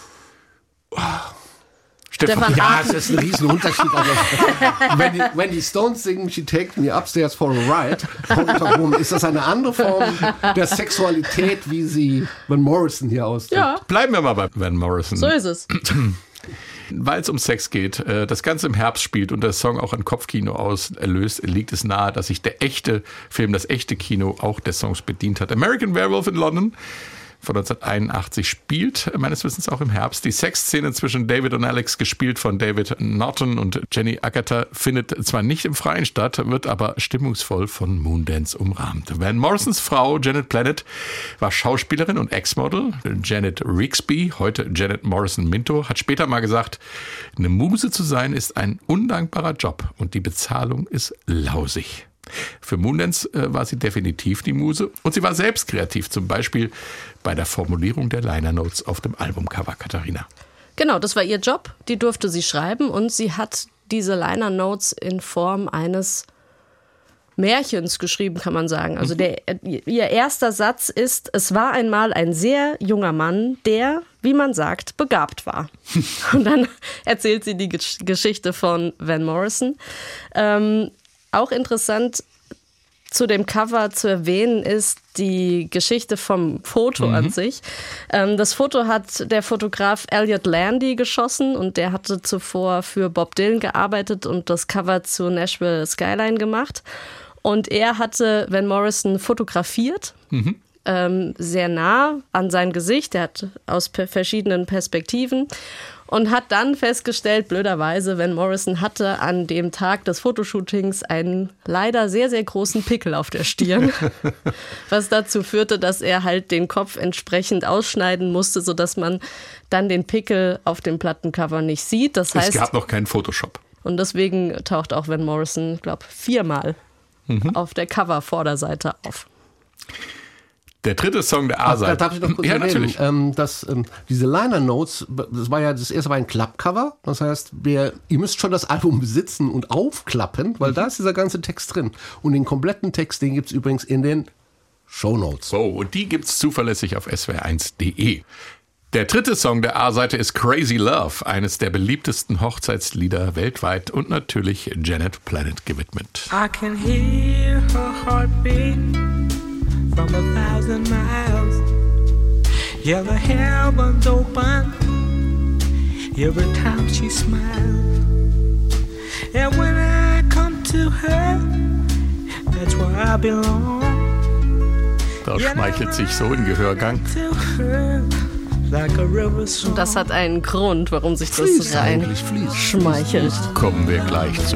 Stefan, ja, es ist ein Riesenunterschied. Also, wenn die Stones singen, She Takes Me Upstairs for a Ride, ist das eine andere Form der Sexualität, wie sie Van Morrison hier ausdrückt. Ja. Bleiben wir mal bei Van Morrison. So ist es. Weil es um Sex geht, das Ganze im Herbst spielt und der Song auch ein Kopfkino auslöst, liegt es nahe, dass sich der echte Film, das echte Kino auch des Songs bedient hat. American Werewolf in London von 1981 spielt, meines Wissens auch im Herbst. Die Sexszene zwischen David und Alex, gespielt von David Norton und Jenny Agutter, findet zwar nicht im Freien statt, wird aber stimmungsvoll von Moondance umrahmt. Van Morrisons Frau Janet Planet war Schauspielerin und Ex-Model. Janet Rigsby, heute Janet Morrison Minto, hat später mal gesagt, eine Muse zu sein ist ein undankbarer Job und die Bezahlung ist lausig. Für Moondance war sie definitiv die Muse und sie war selbst kreativ, zum Beispiel bei der Formulierung der Liner Notes auf dem Albumcover, Katharina. Genau, das war ihr Job, die durfte sie schreiben und sie hat diese Liner Notes in Form eines Märchens geschrieben, kann man sagen. Also ihr erster Satz ist: Es war einmal ein sehr junger Mann, der, wie man sagt, begabt war. Und dann erzählt sie die Geschichte von Van Morrison. Auch interessant zu dem Cover zu erwähnen ist die Geschichte vom Foto an sich. Das Foto hat der Fotograf Elliot Landy geschossen und der hatte zuvor für Bob Dylan gearbeitet und das Cover zu Nashville Skyline gemacht. Und er hatte Van Morrison fotografiert, sehr nah an sein Gesicht. Er hat aus verschiedenen Perspektiven und hat dann festgestellt, blöderweise, Van Morrison hatte an dem Tag des Fotoshootings einen leider sehr, sehr großen Pickel auf der Stirn, was dazu führte, dass er halt den Kopf entsprechend ausschneiden musste, sodass man dann den Pickel auf dem Plattencover nicht sieht. Das heißt, es gab noch keinen Photoshop. Und deswegen taucht auch Van Morrison, ich glaube, 4-mal auf der Cover-Vorderseite auf. Der dritte Song der A-Seite. Darf ich noch kurz erwähnen, dass diese Liner Notes, das erste war ein Klappcover. Das heißt, ihr müsst schon das Album besitzen und aufklappen, weil da ist dieser ganze Text drin. Und den kompletten Text, den gibt es übrigens in den Shownotes. So, und die gibt's zuverlässig auf swr1.de. Der dritte Song der A-Seite ist Crazy Love, eines der beliebtesten Hochzeitslieder weltweit und natürlich Janet Planet gewidmet. I can hear her heartbeat from 1,000 miles. Yeah, the heavens open every time she smiles. And when I come to her, that's where I belong. Da schmeichelt sich so in Gehörgang. Und das hat einen Grund, warum sich das rein schmeichelt. Kommen wir gleich zu.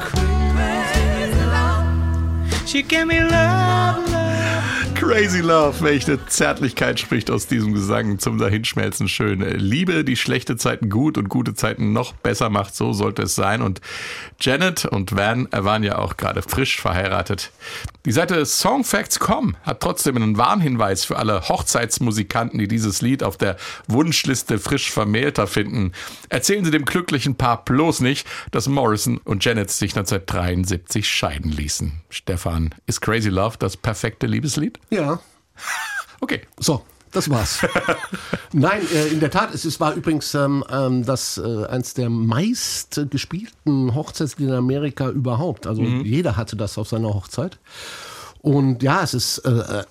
She gave me love, love. Crazy Love, welche Zärtlichkeit spricht aus diesem Gesang zum Dahinschmelzen schön. Liebe, die schlechte Zeiten gut und gute Zeiten noch besser macht, so sollte es sein. Und Janet und Van waren ja auch gerade frisch verheiratet. Die Seite Songfacts.com hat trotzdem einen Warnhinweis für alle Hochzeitsmusikanten, die dieses Lied auf der Wunschliste frisch Vermählter finden. Erzählen Sie dem glücklichen Paar bloß nicht, dass Morrison und Janet sich 1973 scheiden ließen. Stefan, ist Crazy Love das perfekte Liebeslied? Ja. Okay. So, das war's. Nein, in der Tat, es war übrigens eins der meist gespielten Hochzeitslieder in Amerika überhaupt. Also jeder hatte das auf seiner Hochzeit. Und ja, es ist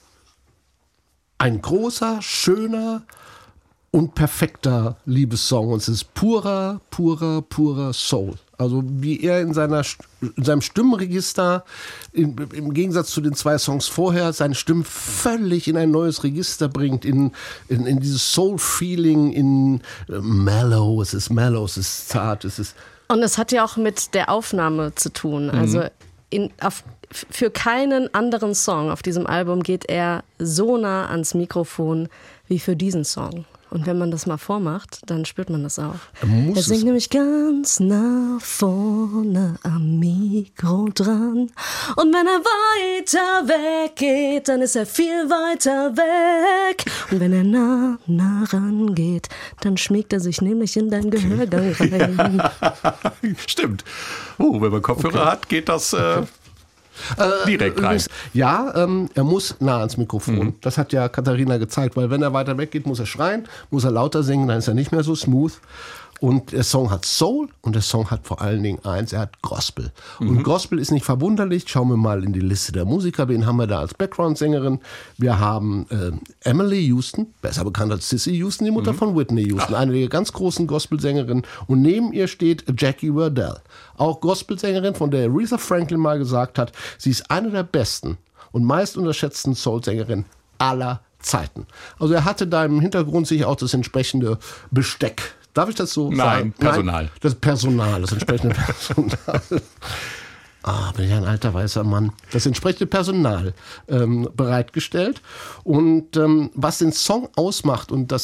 ein großer, schöner und perfekter Liebessong. Und es ist purer Soul. Also wie er in seinem Stimmregister, im Gegensatz zu den 2 Songs vorher, seine Stimme völlig in ein neues Register bringt, in dieses Soul-Feeling, in mellow, es ist zart, es ist... Und es hat ja auch mit der Aufnahme zu tun. Also für keinen anderen Song auf diesem Album geht er so nah ans Mikrofon wie für diesen Song. Und wenn man das mal vormacht, dann spürt man das auch. Er singt nämlich ganz nah vorne am Mikro dran. Und wenn er weiter weg geht, dann ist er viel weiter weg. Und wenn er nah rangeht, dann schmiegt er sich nämlich in deinen Gehörgang rein. Stimmt. Wenn man Kopfhörer hat, geht das... direkt rein. Ja, er muss nah ans Mikrofon. Das hat ja Katharina gezeigt, weil wenn er weiter weggeht, muss er schreien, muss er lauter singen, dann ist er nicht mehr so smooth. Und der Song hat Soul und der Song hat vor allen Dingen eins, er hat Gospel. Und Gospel ist nicht verwunderlich. Schauen wir mal in die Liste der Musiker. Wen haben wir da als Background-Sängerin? Wir haben Emily Houston, besser bekannt als Cissy Houston, die Mutter von Whitney Houston, eine der ganz großen Gospelsängerinnen. Und neben ihr steht Jackie Wardell, auch Gospelsängerin, von der Aretha Franklin mal gesagt hat, sie ist eine der besten und meist unterschätzten Soul-Sängerinnen aller Zeiten. Also er hatte da im Hintergrund sicher auch das entsprechende Besteck. Darf ich das so sagen? Personal. Nein, das entsprechende Personal. Bin ich ein alter weißer Mann. Das entsprechende Personal bereitgestellt. Und was den Song ausmacht, und das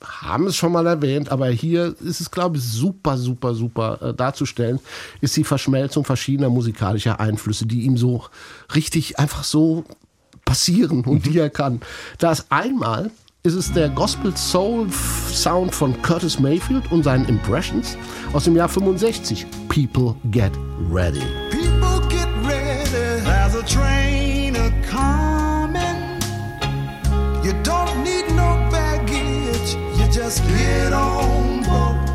haben es schon mal erwähnt, aber hier ist es, glaube ich, super darzustellen, ist die Verschmelzung verschiedener musikalischer Einflüsse, die ihm so richtig einfach so passieren und die er kann. Einmal ist es der Gospel-Soul-Sound von Curtis Mayfield und seinen Impressions aus dem Jahr 65. People Get Ready. People get ready, there's a train a-coming. You don't need no baggage, you just get on board.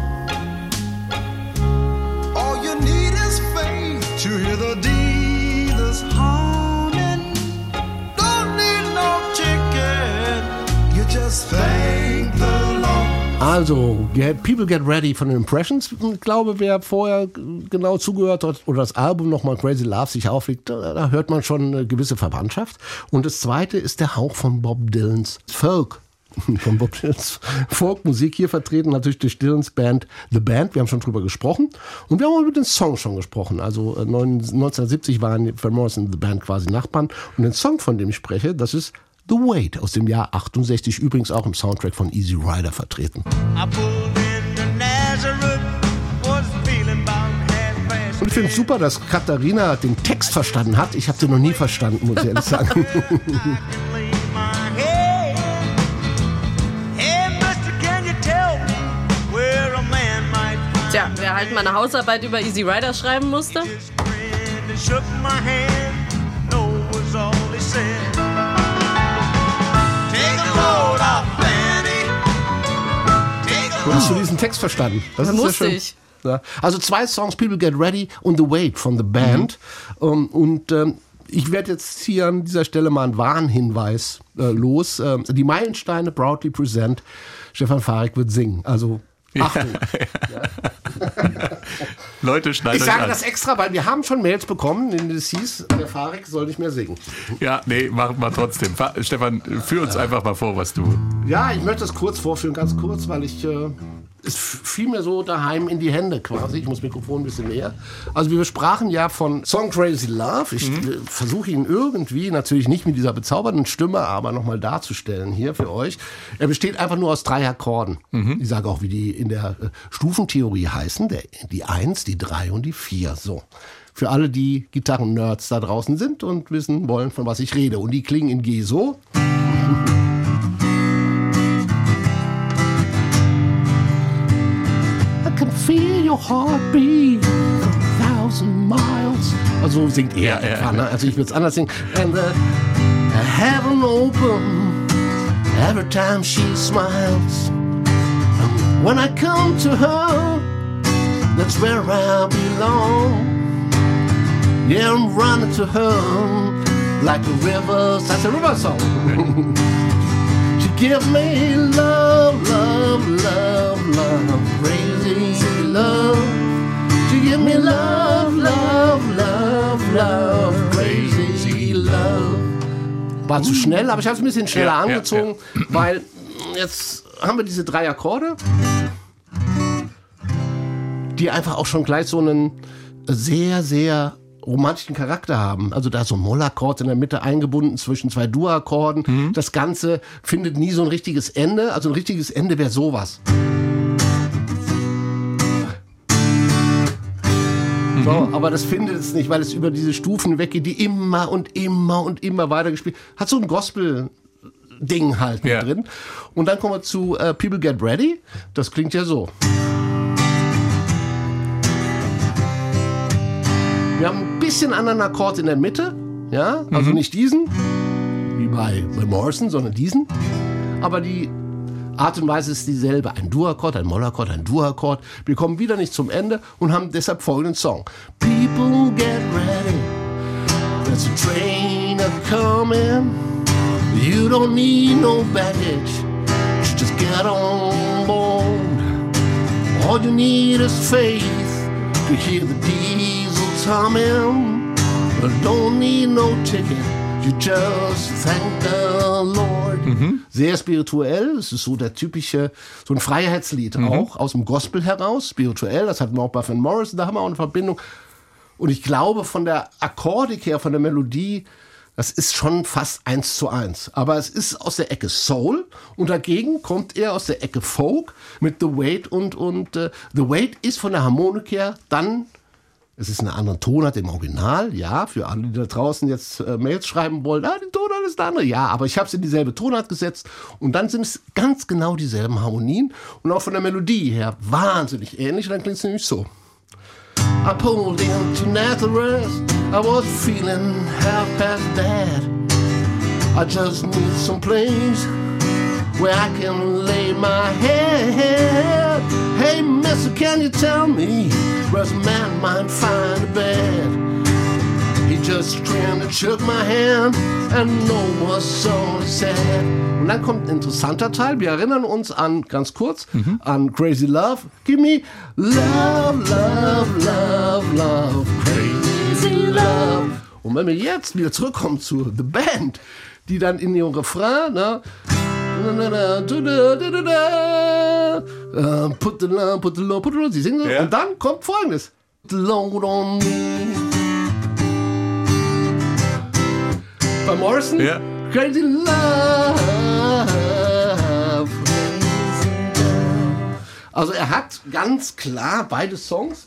All you need is faith to hear the dealers humming. Don't need no ticket, you just thank the Lord. Also, People Get Ready von den Impressions. Ich glaube, wer vorher genau zugehört hat oder das Album nochmal Crazy Love sich auflegt, da hört man schon eine gewisse Verwandtschaft. Und das zweite ist der Hauch von Bob Dylans Folk. Von Bob Dylans Folkmusik hier vertreten, natürlich durch Dylans Band The Band. Wir haben schon drüber gesprochen. Und wir haben auch über den Song schon gesprochen. Also 1970 waren Van Morrison und The Band quasi Nachbarn. Und den Song, von dem ich spreche, das ist The Wait aus dem Jahr 68, übrigens auch im Soundtrack von Easy Rider vertreten. Und ich finde es super, dass Katharina den Text verstanden hat. Ich habe den noch nie verstanden, muss ich ehrlich sagen. Tja, wer halt mal eine Hausarbeit über Easy Rider schreiben musste. Hast du diesen Text verstanden? Das ist ja schön. Ich. Ja. Also 2 Songs, People Get Ready und The Wait von The Band. Ich werde jetzt hier an dieser Stelle mal einen Warnhinweis los. Die Meilensteine proudly present. Stefan Fahrig wird singen. Also Achtung. Ja. Leute, schneidet Ich euch sage an. das extra, weil wir haben schon Mails bekommen, in denen es hieß, der Fahrig soll nicht mehr singen. Ja, nee, mach mal trotzdem. Stefan, führ uns einfach mal vor, was du... Ja, ich möchte das kurz vorführen, ganz kurz, weil es fiel mir so daheim in die Hände quasi. Ich muss das Mikrofon ein bisschen näher. Also wir sprachen ja von Song Crazy Love. Ich versuche ihn irgendwie, natürlich nicht mit dieser bezaubernden Stimme, aber nochmal darzustellen hier für euch. Er besteht einfach nur aus 3 Akkorden. Ich sage auch, wie die in der Stufentheorie heißen. Die 1, die 3 und die 4. So. Für alle, die Gitarren-Nerds da draußen sind und wissen wollen, von was ich rede. Und die klingen in G so. I can feel your heartbeat from 1,000 miles. Also singt er etwa, ne? Also ich würde es anders singen. And the heaven open every time she smiles. And when I come to her, that's where I belong. Yeah, I'm running to her like a river. That's a river song. She give me love, love, love, love, crazy love. She give me love, love, love, love, crazy love. War zu schnell, aber ich habe es ein bisschen schneller angezogen, weil jetzt haben wir diese 3 Akkorde, die einfach auch schon gleich so einen sehr, sehr romantischen Charakter haben. Also da ist so ein Mollakkord in der Mitte eingebunden zwischen 2 Dur-Akkorden. Das Ganze findet nie so ein richtiges Ende. Also ein richtiges Ende wäre sowas. So, aber das findet es nicht, weil es über diese Stufen weggeht, die immer und immer und immer weiter gespielt. Hat so ein Gospel-Ding halt mit drin. Und dann kommen wir zu People Get Ready. Das klingt ja so. Wir haben ein bisschen anderen Akkord in der Mitte, ja, also nicht diesen, wie bei Morrison, sondern diesen. Aber die Art und Weise ist dieselbe. Ein Dur-Akkord, ein Mollakkord, ein Dur-Akkord. Wir kommen wieder nicht zum Ende und haben deshalb folgenden Song. People get ready, there's a train a-coming. You don't need no baggage, just get on board. All you need is faith to hear the diesels humming. Don't need no ticket, you just thank the Lord. Sehr spirituell, es ist so der typische, so ein Freiheitslied auch, aus dem Gospel heraus, spirituell, das hatten wir auch bei Van Morrison, da haben wir auch eine Verbindung. Und ich glaube, von der Akkordik her, von der Melodie, Das ist schon fast 1:1. Aber es ist aus der Ecke Soul und dagegen kommt er aus der Ecke Folk mit The Wait und The Wait ist von der Harmonik her dann, es ist eine andere Tonart im Original, ja, für alle, die da draußen jetzt Mails schreiben wollen, die Tonart ist eine andere, ja, aber ich habe es in dieselbe Tonart gesetzt und dann sind es ganz genau dieselben Harmonien und auch von der Melodie her wahnsinnig ähnlich und dann klingt es nämlich so. I pulled into Nazareth, I was feeling half past dead. I just need some place where I can lay my head. Hey mister, can you tell me where's a man might find a bed? He just grinned and shook my hand and no was so sad. Und dann kommt ein interessanter Teil. Wir erinnern uns an, ganz kurz, an Crazy Love. Give me love, love, love, love, crazy love. Und wenn wir jetzt wieder zurückkommen zu The Band, die dann in ihrem Refrain, put the load, put the load, sie singen, und dann kommt Folgendes. The load on me. Bei Morrison, Crazy Love. Also er hat ganz klar beide Songs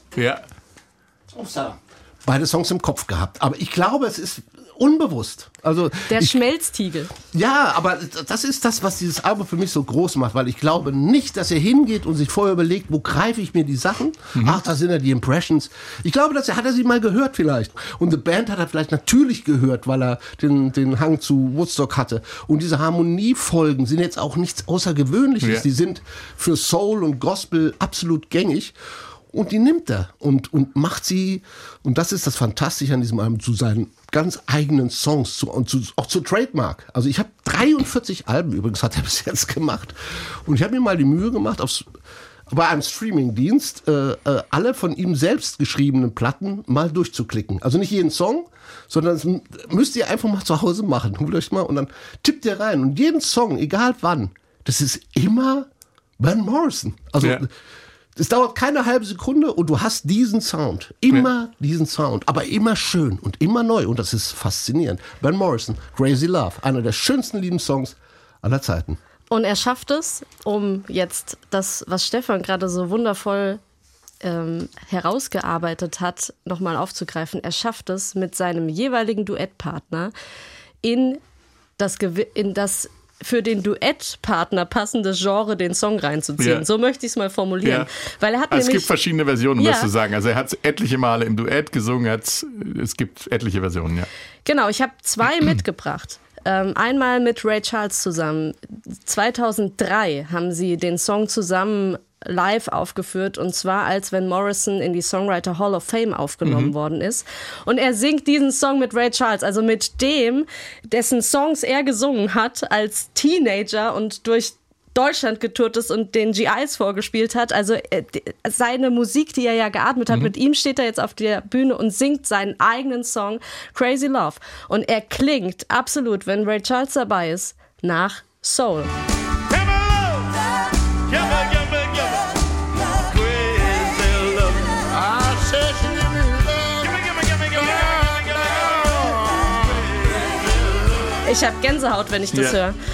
im Kopf gehabt. Aber ich glaube, es ist unbewusst. Also der Schmelztiegel. Ja, aber das ist das, was dieses Album für mich so groß macht, weil ich glaube nicht, dass er hingeht und sich vorher überlegt, wo greife ich mir die Sachen? Ach, da sind ja die Impressions. Ich glaube, hat er sie mal gehört vielleicht. Und The Band hat er vielleicht natürlich gehört, weil er den Hang zu Woodstock hatte. Und diese Harmoniefolgen sind jetzt auch nichts Außergewöhnliches. Ja. Die sind für Soul und Gospel absolut gängig. Und die nimmt er und macht sie, und das ist das Fantastische an diesem Album, zu seinen ganz eigenen Songs auch zu Trademark. Also ich habe 43 Alben übrigens, hat er bis jetzt gemacht. Und ich habe mir mal die Mühe gemacht, bei einem Streamingdienst alle von ihm selbst geschriebenen Platten mal durchzuklicken. Also nicht jeden Song, sondern das müsst ihr einfach mal zu Hause machen. Holt euch mal und dann tippt ihr rein. Und jeden Song, egal wann, das ist immer Van Morrison. Also es dauert keine halbe Sekunde und du hast diesen Sound. Immer diesen Sound. Aber immer schön und immer neu. Und das ist faszinierend. Van Morrison, Crazy Love. Einer der schönsten Lieblingssongs aller Zeiten. Und er schafft es, um jetzt das, was Stefan gerade so wundervoll herausgearbeitet hat, nochmal aufzugreifen. Er schafft es, mit seinem jeweiligen Duettpartner in das für den Duettpartner passende Genre den Song reinzuziehen. Ja. So möchte ich es mal formulieren. Ja. Weil er hat es nämlich, gibt verschiedene Versionen, musst du sagen. Also er hat es etliche Male im Duett gesungen, es gibt etliche Versionen, ja. Genau, ich habe 2 mitgebracht. Einmal mit Ray Charles zusammen. 2003 haben sie den Song zusammen live aufgeführt, und zwar als Van Morrison in die Songwriter Hall of Fame aufgenommen worden ist. Und er singt diesen Song mit Ray Charles, also mit dem, dessen Songs er gesungen hat als Teenager und durch Deutschland getourt ist und den GIs vorgespielt hat. Also seine Musik, die er ja geatmet hat, mit ihm steht er jetzt auf der Bühne und singt seinen eigenen Song Crazy Love. Und er klingt absolut, wenn Ray Charles dabei ist, nach Soul. Ich habe Gänsehaut, wenn ich das höre.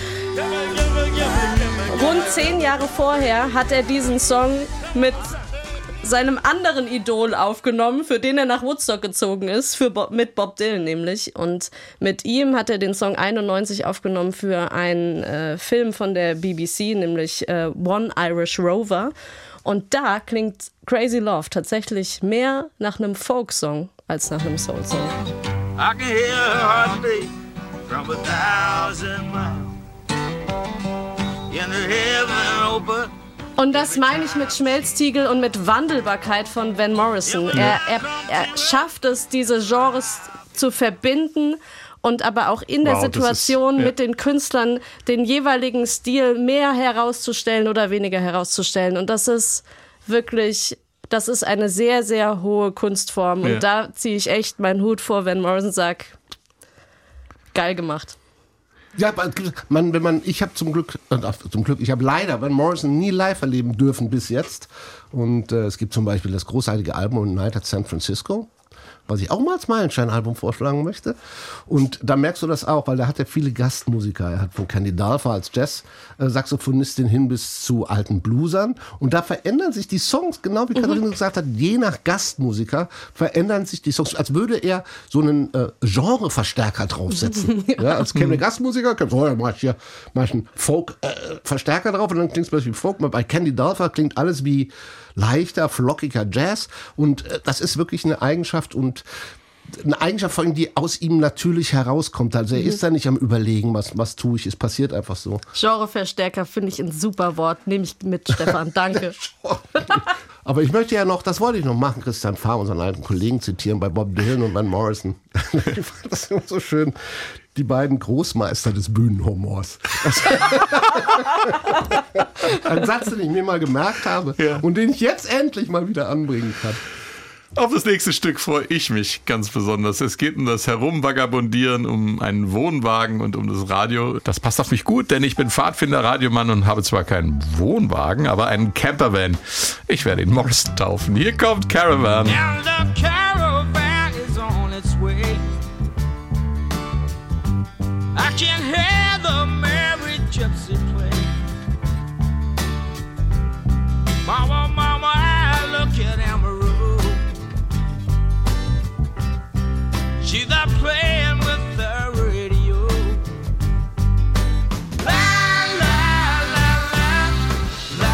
Rund 10 Jahre vorher hat er diesen Song mit seinem anderen Idol aufgenommen, für den er nach Woodstock gezogen ist, mit Bob Dylan nämlich. Und mit ihm hat er den Song 91 aufgenommen für einen Film von der BBC, nämlich One Irish Rover. Und da klingt Crazy Love tatsächlich mehr nach einem Folksong als nach einem Soul-Song. I can hear her heartbeat from 1,000 miles. In the heaven open. Und das meine ich mit Schmelztiegel und mit Wandelbarkeit von Van Morrison. Er schafft es, diese Genres zu verbinden und aber auch in der Situation mit den Künstlern den jeweiligen Stil mehr herauszustellen oder weniger herauszustellen. Und das ist wirklich, das ist eine sehr, sehr hohe Kunstform. Und da ziehe ich echt meinen Hut vor, wenn Morrison sagt, geil gemacht. Ja, ich habe ich habe leider Van Morrison nie live erleben dürfen bis jetzt. Und es gibt zum Beispiel das großartige Album Night at San Francisco. was ich auch mal als Meilenstein-Album vorschlagen möchte. Und da merkst du das auch, weil da hat er viele Gastmusiker. Er hat von Candy Dulfer als Jazz-Saxophonistin hin bis zu alten Bluesern. Und da verändern sich die Songs, genau wie Katharina gesagt hat, je nach Gastmusiker verändern sich die Songs, als würde er so einen Genre-Verstärker draufsetzen. Ja, als käme der Gastmusiker, mach ich einen Folk-Verstärker drauf und dann klingt es plötzlich wie Folk. Bei Candy Dulfer klingt alles wie leichter, flockiger Jazz und das ist wirklich eine Eigenschaft und eine Eigenschaft von ihm, die aus ihm natürlich herauskommt. Also er ist da nicht am Überlegen, was tue ich, es passiert einfach so. Genreverstärker finde ich ein super Wort, nehme ich mit, Stefan, danke. Aber ich möchte ja noch, das wollte ich noch machen, Christian Fahr, unseren alten Kollegen zitieren, bei Bob Dylan und Van Morrison. Ich fand das immer so schön. Die beiden Großmeister des Bühnenhumors. Ein Satz, den ich mir mal gemerkt habe und den ich jetzt endlich mal wieder anbringen kann. Auf das nächste Stück freue ich mich ganz besonders. Es geht um das Herumvagabundieren, um einen Wohnwagen und um das Radio. Das passt auf mich gut, denn ich bin Pfadfinder, Radiomann und habe zwar keinen Wohnwagen, aber einen Campervan. Ich werde ihn Morrison taufen. Hier kommt Caravan. And the caravan is on its way. I can hear the merry gypsy play. Mama, mama, I look at Amarillo. She's there playing with the radio. La la la la, la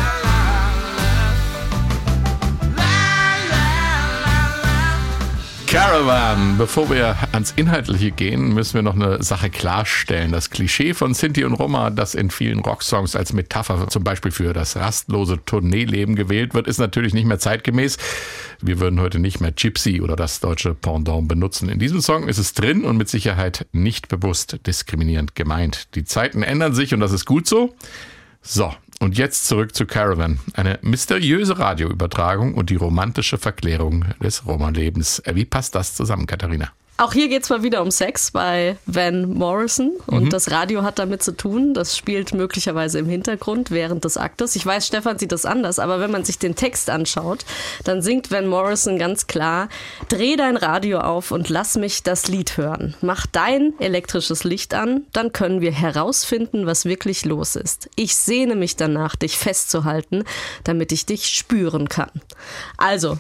la la, la la la la. Caravan. Bevor wir ans Inhaltliche gehen, müssen wir noch eine Sache klarstellen. Das Klischee von Sinti und Roma, das in vielen Rocksongs als Metapher zum Beispiel für das rastlose Tourneeleben gewählt wird, ist natürlich nicht mehr zeitgemäß. Wir würden heute nicht mehr Gypsy oder das deutsche Pendant benutzen. In diesem Song ist es drin und mit Sicherheit nicht bewusst diskriminierend gemeint. Die Zeiten ändern sich und das ist gut so. So, und jetzt zurück zu Caravan. Eine mysteriöse Radioübertragung und die romantische Verklärung des Roma-Lebens. Wie passt das zusammen, Katharina? Auch hier geht es mal wieder um Sex bei Van Morrison und das Radio hat damit zu tun. Das spielt möglicherweise im Hintergrund während des Aktes. Ich weiß, Stefan sieht das anders, aber wenn man sich den Text anschaut, dann singt Van Morrison ganz klar: Dreh dein Radio auf und lass mich das Lied hören. Mach dein elektrisches Licht an, dann können wir herausfinden, was wirklich los ist. Ich sehne mich danach, dich festzuhalten, damit ich dich spüren kann. Also,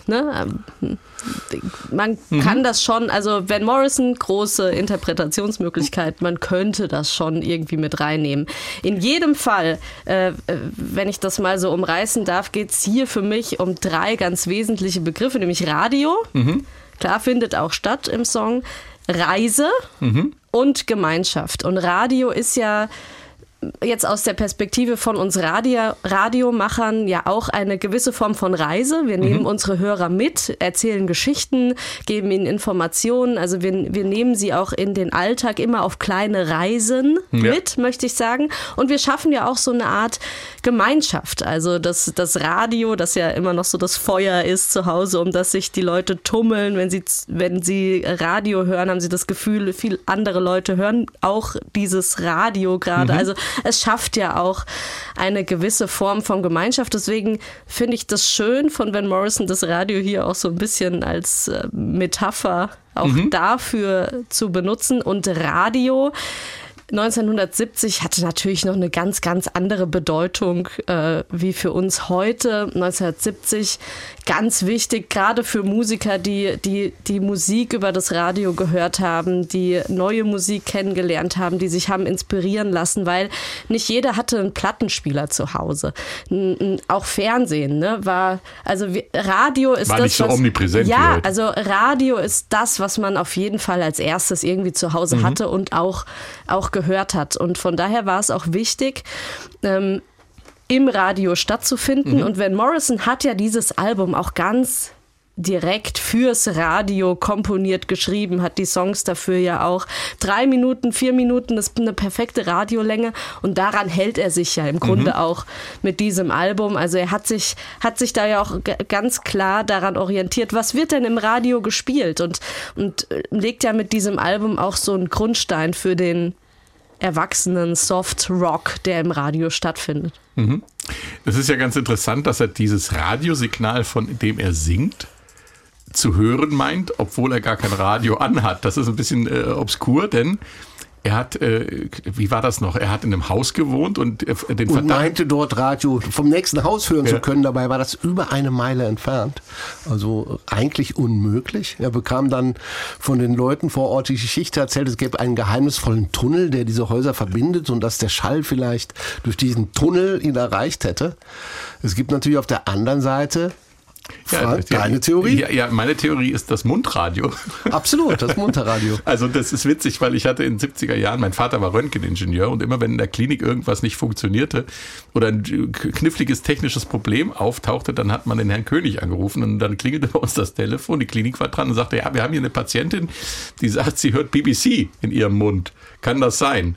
man kann das schon, also Van Morrison, große Interpretationsmöglichkeit, man könnte das schon irgendwie mit reinnehmen. In jedem Fall, wenn ich das mal so umreißen darf, geht es hier für mich um 3 ganz wesentliche Begriffe, nämlich Radio, klar, findet auch statt im Song, Reise und Gemeinschaft. Und Radio ist ja jetzt aus der Perspektive von uns Radiomachern ja auch eine gewisse Form von Reise. Wir nehmen unsere Hörer mit, erzählen Geschichten, geben ihnen Informationen. Also wir nehmen sie auch in den Alltag immer auf kleine Reisen mit, möchte ich sagen. Und wir schaffen ja auch so eine Art Gemeinschaft. Also das Radio, das ja immer noch so das Feuer ist zu Hause, um das sich die Leute tummeln. Wenn sie Radio hören, haben sie das Gefühl, viele andere Leute hören auch dieses Radio gerade. Also es schafft ja auch eine gewisse Form von Gemeinschaft. Deswegen finde ich das schön von Van Morrison, das Radio hier auch so ein bisschen als Metapher auch dafür zu benutzen. Und Radio 1970 hatte natürlich noch eine ganz, ganz andere Bedeutung wie für uns heute. 1970 ganz wichtig, gerade für Musiker, die Musik über das Radio gehört haben, die neue Musik kennengelernt haben, die sich haben inspirieren lassen, weil nicht jeder hatte einen Plattenspieler zu Hause. Auch Fernsehen, ne, Radio ist war das, nicht so omnipräsent. Ja, also Radio ist das, was man auf jeden Fall als erstes irgendwie zu Hause hatte und auch gehört hat. Und von daher war es auch wichtig, im Radio stattzufinden. Und Van Morrison hat ja dieses Album auch ganz direkt fürs Radio komponiert, geschrieben, hat die Songs dafür ja auch 3 Minuten, 4 Minuten, das ist eine perfekte Radiolänge und daran hält er sich ja im Grunde auch mit diesem Album. Also er hat sich da ja auch ganz klar daran orientiert, was wird denn im Radio gespielt und legt ja mit diesem Album auch so einen Grundstein für den erwachsenen Soft Rock, der im Radio stattfindet. Es ist ja ganz interessant, dass er dieses Radiosignal, von dem er singt, zu hören meint, obwohl er gar kein Radio anhat. Das ist ein bisschen obskur, denn er hat, wie war das noch? Er hat in einem Haus gewohnt und und meinte dort Radio vom nächsten Haus hören zu können. Dabei war das über 1 Meile entfernt. Also eigentlich unmöglich. Er bekam dann von den Leuten vor Ort die Geschichte erzählt, es gäbe einen geheimnisvollen Tunnel, der diese Häuser verbindet und dass der Schall vielleicht durch diesen Tunnel ihn erreicht hätte. Es gibt natürlich auf der anderen Seite Frank, deine Theorie? Ja, meine Theorie ist das Mundradio. Absolut, das Mundradio. Also das ist witzig, weil ich hatte in den 70er Jahren, mein Vater war Röntgeningenieur und immer wenn in der Klinik irgendwas nicht funktionierte oder ein kniffliges technisches Problem auftauchte, dann hat man den Herrn König angerufen und dann klingelte bei uns das Telefon, die Klinik war dran und sagte, ja, wir haben hier eine Patientin, die sagt, sie hört BBC in ihrem Mund. Kann das sein?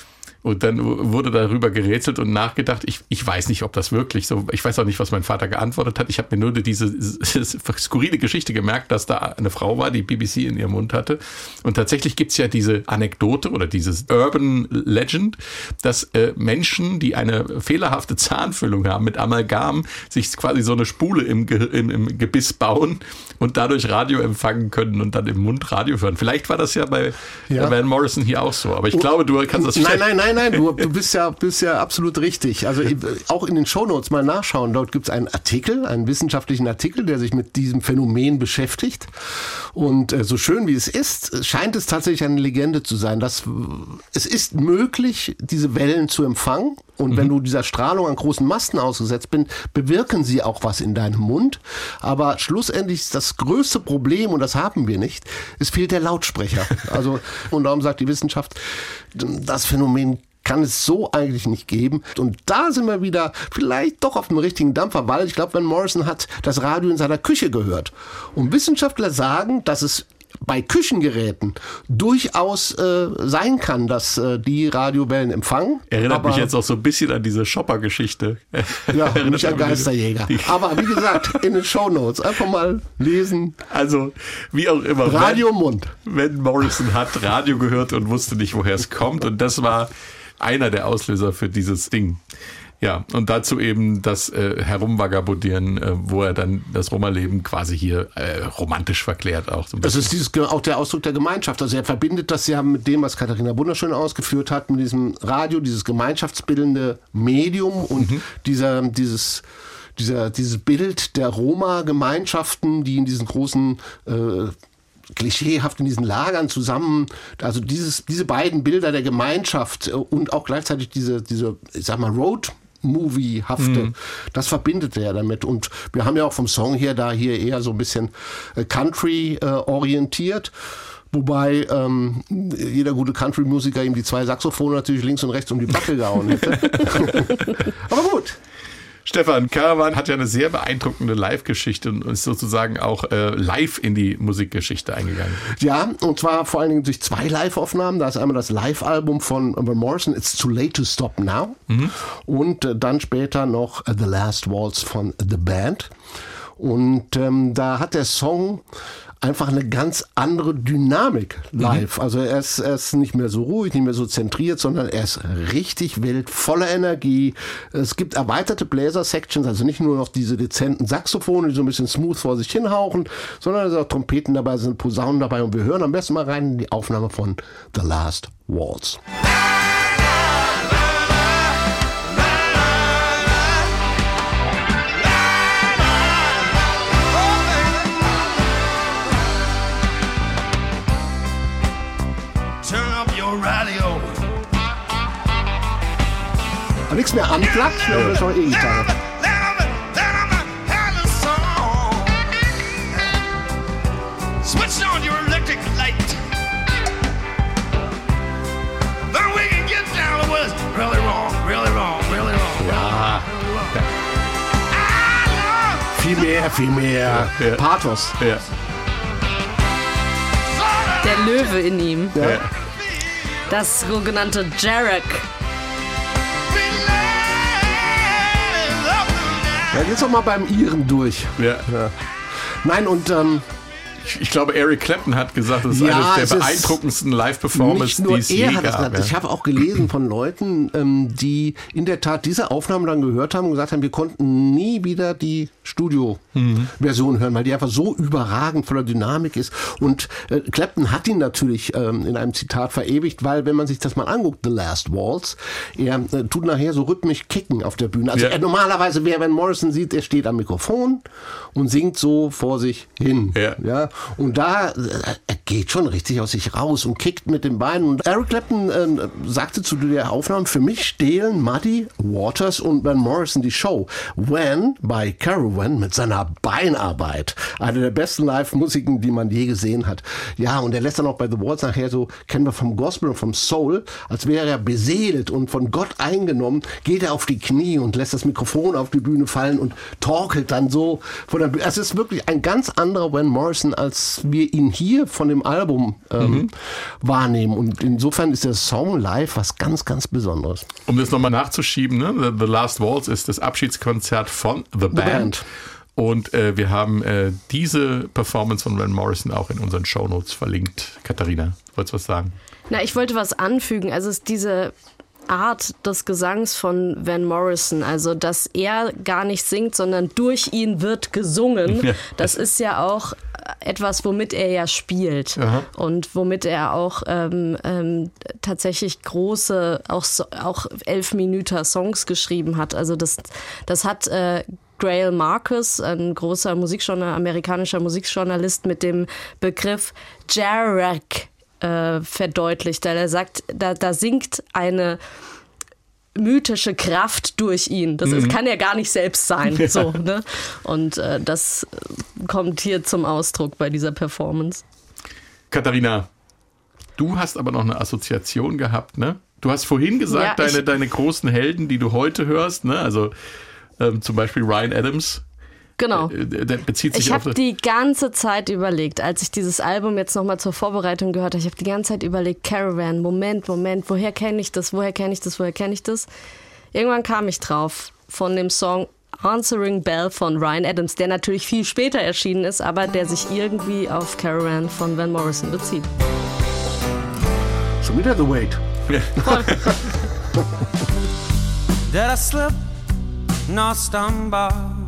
Und dann wurde darüber gerätselt und nachgedacht. Ich weiß nicht, ob das wirklich so, ich weiß auch nicht, was mein Vater geantwortet hat. Ich habe mir nur diese skurrile Geschichte gemerkt, dass da eine Frau war, die BBC in ihrem Mund hatte. Und tatsächlich gibt's ja diese Anekdote oder dieses Urban Legend, dass Menschen, die eine fehlerhafte Zahnfüllung haben mit Amalgam, sich quasi so eine Spule im Gebiss bauen und dadurch Radio empfangen können und dann im Mund Radio hören. Vielleicht war das ja bei Van Morrison hier auch so. Aber ich glaube, du kannst das Nein, du bist ja absolut richtig. Also auch in den Shownotes mal nachschauen. Dort gibt es einen Artikel, einen wissenschaftlichen Artikel, der sich mit diesem Phänomen beschäftigt. Und so schön wie es ist, scheint es tatsächlich eine Legende zu sein. Es ist möglich, diese Wellen zu empfangen. Und wenn du dieser Strahlung an großen Masten ausgesetzt bist, bewirken sie auch was in deinem Mund. Aber schlussendlich ist das größte Problem, und das haben wir nicht, es fehlt der Lautsprecher. Also, und darum sagt die Wissenschaft, das Phänomen kann es so eigentlich nicht geben. Und da sind wir wieder vielleicht doch auf dem richtigen Dampfer, weil ich glaube, Van Morrison hat das Radio in seiner Küche gehört. Und Wissenschaftler sagen, dass es bei Küchengeräten durchaus sein kann, dass die Radiowellen empfangen. Erinnert mich jetzt auch so ein bisschen an diese Shopper-Geschichte. Ja, nicht an Geisterjäger. Aber wie gesagt, in den Shownotes einfach mal lesen. Also, wie auch immer. Radio Mund. Van Morrison hat Radio gehört und wusste nicht, woher es kommt. Und das war einer der Auslöser für dieses Ding. Ja, und dazu eben das Herumvagabundieren, wo er dann das Roma-Leben quasi hier romantisch verklärt auch. So das ist auch der Ausdruck der Gemeinschaft. Also er verbindet das ja mit dem, was Katharina Wunderschön ausgeführt hat, mit diesem Radio, dieses gemeinschaftsbildende Medium und dieses Bild der Roma-Gemeinschaften, die in diesen großen klischeehaft in diesen Lagern zusammen, also diese beiden Bilder der Gemeinschaft und auch gleichzeitig diese ich sag mal, Road-Movie-hafte, das verbindet er damit. Und wir haben ja auch vom Song her da hier eher so ein bisschen Country orientiert. Wobei jeder gute Country-Musiker ihm die 2 Saxophone natürlich links und rechts um die Backe gehauen hätte. Aber gut. Stefan, Caravan hat ja eine sehr beeindruckende Live-Geschichte und ist sozusagen auch live in die Musikgeschichte eingegangen. Ja, und zwar vor allen Dingen durch 2 Live-Aufnahmen. Da ist einmal das Live-Album von Van Morrison, It's Too Late to Stop Now. Und dann später noch The Last Waltz von The Band. Und da hat der Song einfach eine ganz andere Dynamik live. Also er ist nicht mehr so ruhig, nicht mehr so zentriert, sondern er ist richtig wild, voller Energie. Es gibt erweiterte Bläser-Sections, also nicht nur noch diese dezenten Saxophone, die so ein bisschen smooth vor sich hinhauchen, sondern es sind auch Trompeten dabei, es sind Posaunen dabei und wir hören am besten mal rein in die Aufnahme von The Last Waltz. Nichts mehr anplagt, ich glaube, das ist auch E-Gitarre. Switch on your electric light. Then we can get down to what's really wrong, really wrong, really wrong. Ja. Viel mehr. Ja. Pathos. Ja. Der Löwe in ihm. Ja. Das sogenannte Jarek. Ja, jetzt doch mal beim Iren durch. Ja. Nein, und Ich glaube, Eric Clapton hat gesagt, das ist eines der beeindruckendsten Live-Performances, die es je gab. Ja. Ich habe auch gelesen von Leuten, die in der Tat diese Aufnahmen dann gehört haben und gesagt haben, wir konnten nie wieder die Studio-Version hören, weil die einfach so überragend voller Dynamik ist. Und Clapton hat ihn natürlich in einem Zitat verewigt, weil, wenn man sich das mal anguckt, The Last Waltz, er tut nachher so rhythmisch kicken auf der Bühne. Also normalerweise, wer Van Morrison sieht, er steht am Mikrofon und singt so vor sich hin. Ja. Und da er geht schon richtig aus sich raus und kickt mit den Beinen. Und Eric Clapton sagte zu der Aufnahme, für mich stehlen Muddy Waters und Van Morrison die Show. When bei Caravan mit seiner Beinarbeit. Eine der besten Live-Musiken, die man je gesehen hat. Ja, und er lässt dann auch bei The Waltz nachher so, kennen wir vom Gospel und vom Soul, als wäre er beseelt und von Gott eingenommen, geht er auf die Knie und lässt das Mikrofon auf die Bühne fallen und torkelt dann so von der Bühne. Es ist wirklich ein ganz anderer Van Morrison, als wir ihn hier von dem Album wahrnehmen. Und insofern ist der Song live was ganz, ganz Besonderes. Um das nochmal nachzuschieben, ne? The Last Waltz ist das Abschiedskonzert von The Band. Und wir haben diese Performance von Van Morrison auch in unseren Shownotes verlinkt. Katharina, wolltest du was sagen? Na, ich wollte was anfügen. Also es ist diese Art des Gesangs von Van Morrison, also dass er gar nicht singt, sondern durch ihn wird gesungen. Ja. Das ist ja auch etwas, womit er ja spielt. Aha. Und womit er auch tatsächlich große, auch 11 Minuten Songs geschrieben hat. Also das hat Greil Marcus, ein großer amerikanischer Musikjournalist, mit dem Begriff Jarrack verdeutlicht, weil er sagt, da singt eine mythische Kraft durch ihn. Das kann ja gar nicht selbst sein. Ja. So, ne? Und das kommt hier zum Ausdruck bei dieser Performance. Katharina, du hast aber noch eine Assoziation gehabt, ne? Du hast vorhin gesagt, deine großen Helden, die du heute hörst, ne? Also zum Beispiel Ryan Adams. Genau. Der bezieht sich ich habe die ganze Zeit überlegt, als ich dieses Album jetzt nochmal zur Vorbereitung gehört habe, ich habe die ganze Zeit überlegt, Caravan, Moment, woher kenne ich das? Irgendwann kam ich drauf von dem Song Answering Bell von Ryan Adams, der natürlich viel später erschienen ist, aber der sich irgendwie auf Caravan von Van Morrison bezieht. Schon wieder The Wait. Voll. Did I slip, not stumble?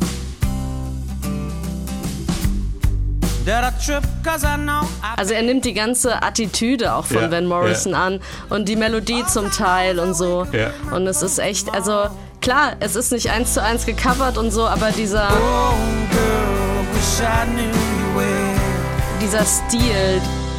Also er nimmt die ganze Attitüde auch von Van Morrison an und die Melodie zum Teil und so. Ja. Und es ist echt, also klar, es ist nicht 1:1 gecovert und so, aber dieser Stil.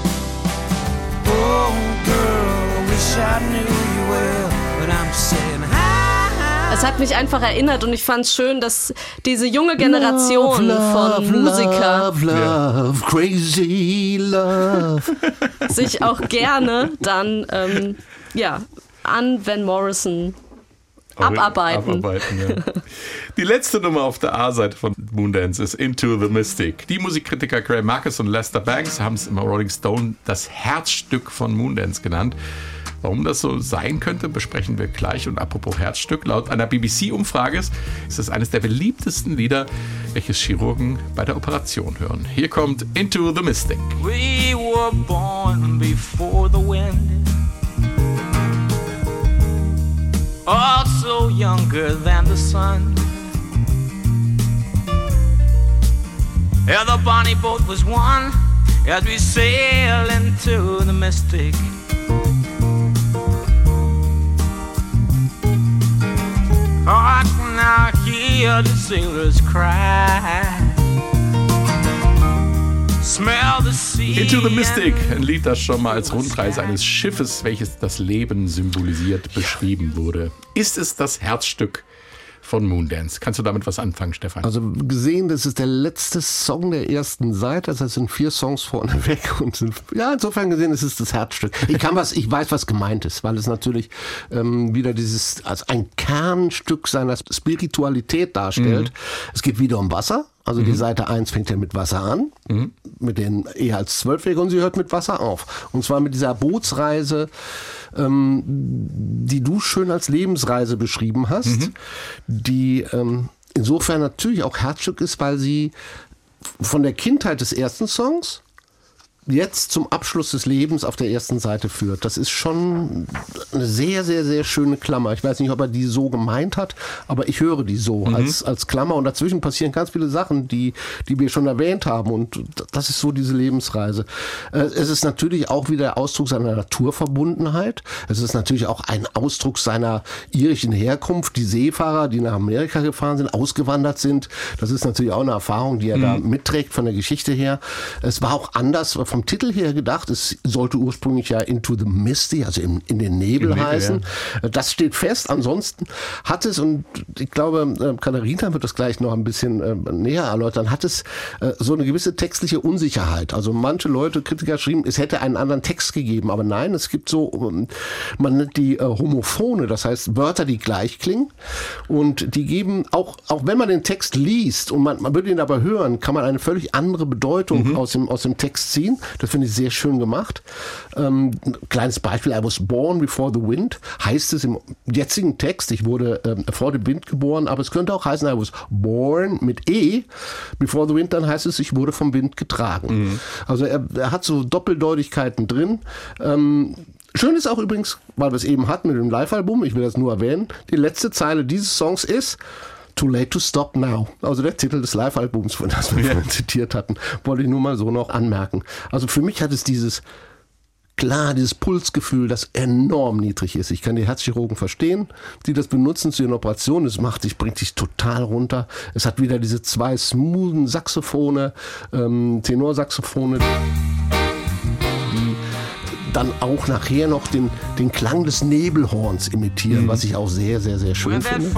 Es hat mich einfach erinnert und ich fand es schön, dass diese junge Generation von Musikern crazy love sich auch gerne dann an Van Morrison abarbeiten. Ja. Die letzte Nummer auf der A-Seite von Moondance ist Into the Mystic. Die Musikkritiker Greil Marcus und Lester Bangs haben es im Rolling Stone das Herzstück von Moondance genannt. Warum das so sein könnte, besprechen wir gleich. Und apropos Herzstück, laut einer BBC-Umfrage ist es eines der beliebtesten Lieder, welches Chirurgen bei der Operation hören. Hier kommt Into the Mystic. We were born before the wind, also younger than the sun. Yeah, the bonnie boat was one as we sail into the mystic. Oh, I can now hear the sailors cry. Smell the sea. Into the Mystic, ein Lied, das schon mal als Rundreise eines Schiffes, welches das Leben symbolisiert, beschrieben wurde. Ist es das Herzstück von Moondance? Kannst du damit was anfangen, Stefan? Also gesehen, das ist der letzte Song der ersten Seite, also es sind 4 Songs vorneweg und insofern gesehen, es ist das Herzstück. Ich weiß, was gemeint ist, weil es natürlich wieder als ein Kernstück seiner Spiritualität darstellt. Es geht wieder um Wasser. Also die Seite 1 fängt ja mit Wasser an, mit den eher als 12-Jährigen, und sie hört mit Wasser auf. Und zwar mit dieser Bootsreise, die du schön als Lebensreise beschrieben hast, die insofern natürlich auch Herzstück ist, weil sie von der Kindheit des ersten Songs jetzt zum Abschluss des Lebens auf der ersten Seite führt. Das ist schon eine sehr, sehr, sehr schöne Klammer. Ich weiß nicht, ob er die so gemeint hat, aber ich höre die so als Klammer. Und dazwischen passieren ganz viele Sachen, die wir schon erwähnt haben. Und das ist so diese Lebensreise. Es ist natürlich auch wieder der Ausdruck seiner Naturverbundenheit. Es ist natürlich auch ein Ausdruck seiner irischen Herkunft. Die Seefahrer, die nach Amerika gefahren sind, ausgewandert sind. Das ist natürlich auch eine Erfahrung, die er da mitträgt von der Geschichte her. Es war auch anders vom Titel her gedacht. Es sollte ursprünglich ja Into the Misty, also in den Nebel heißen. Ja. Das steht fest. Ansonsten hat es, und ich glaube, Katharina wird das gleich noch ein bisschen näher erläutern, hat es so eine gewisse textliche Unsicherheit. Also manche Leute, Kritiker schrieben, es hätte einen anderen Text gegeben. Aber nein, es gibt so, man nennt die Homophone, das heißt Wörter, die gleich klingen. Und die geben, auch wenn man den Text liest und man würde ihn aber hören, kann man eine völlig andere Bedeutung aus dem Text ziehen. Das finde ich sehr schön gemacht. Kleines Beispiel, I was born before the wind, heißt es im jetzigen Text, ich wurde vor dem Wind geboren, aber es könnte auch heißen, I was born mit E, before the wind, dann heißt es, ich wurde vom Wind getragen. Also er hat so Doppeldeutigkeiten drin. Schön ist auch übrigens, weil wir es eben hatten mit dem Live-Album, ich will das nur erwähnen, die letzte Zeile dieses Songs ist Too Late to Stop Now. Also der Titel des Live-Albums, von das wir vorhin zitiert hatten, wollte ich nur mal so noch anmerken. Also für mich hat es dieses Pulsgefühl, das enorm niedrig ist. Ich kann die Herzchirurgen verstehen, die das benutzen zu ihren Operationen. Es bringt dich total runter. Es hat wieder diese 2 smoothen Saxophone, Tenorsaxophone, die dann auch nachher noch den Klang des Nebelhorns imitieren, was ich auch sehr, sehr, sehr schön finde.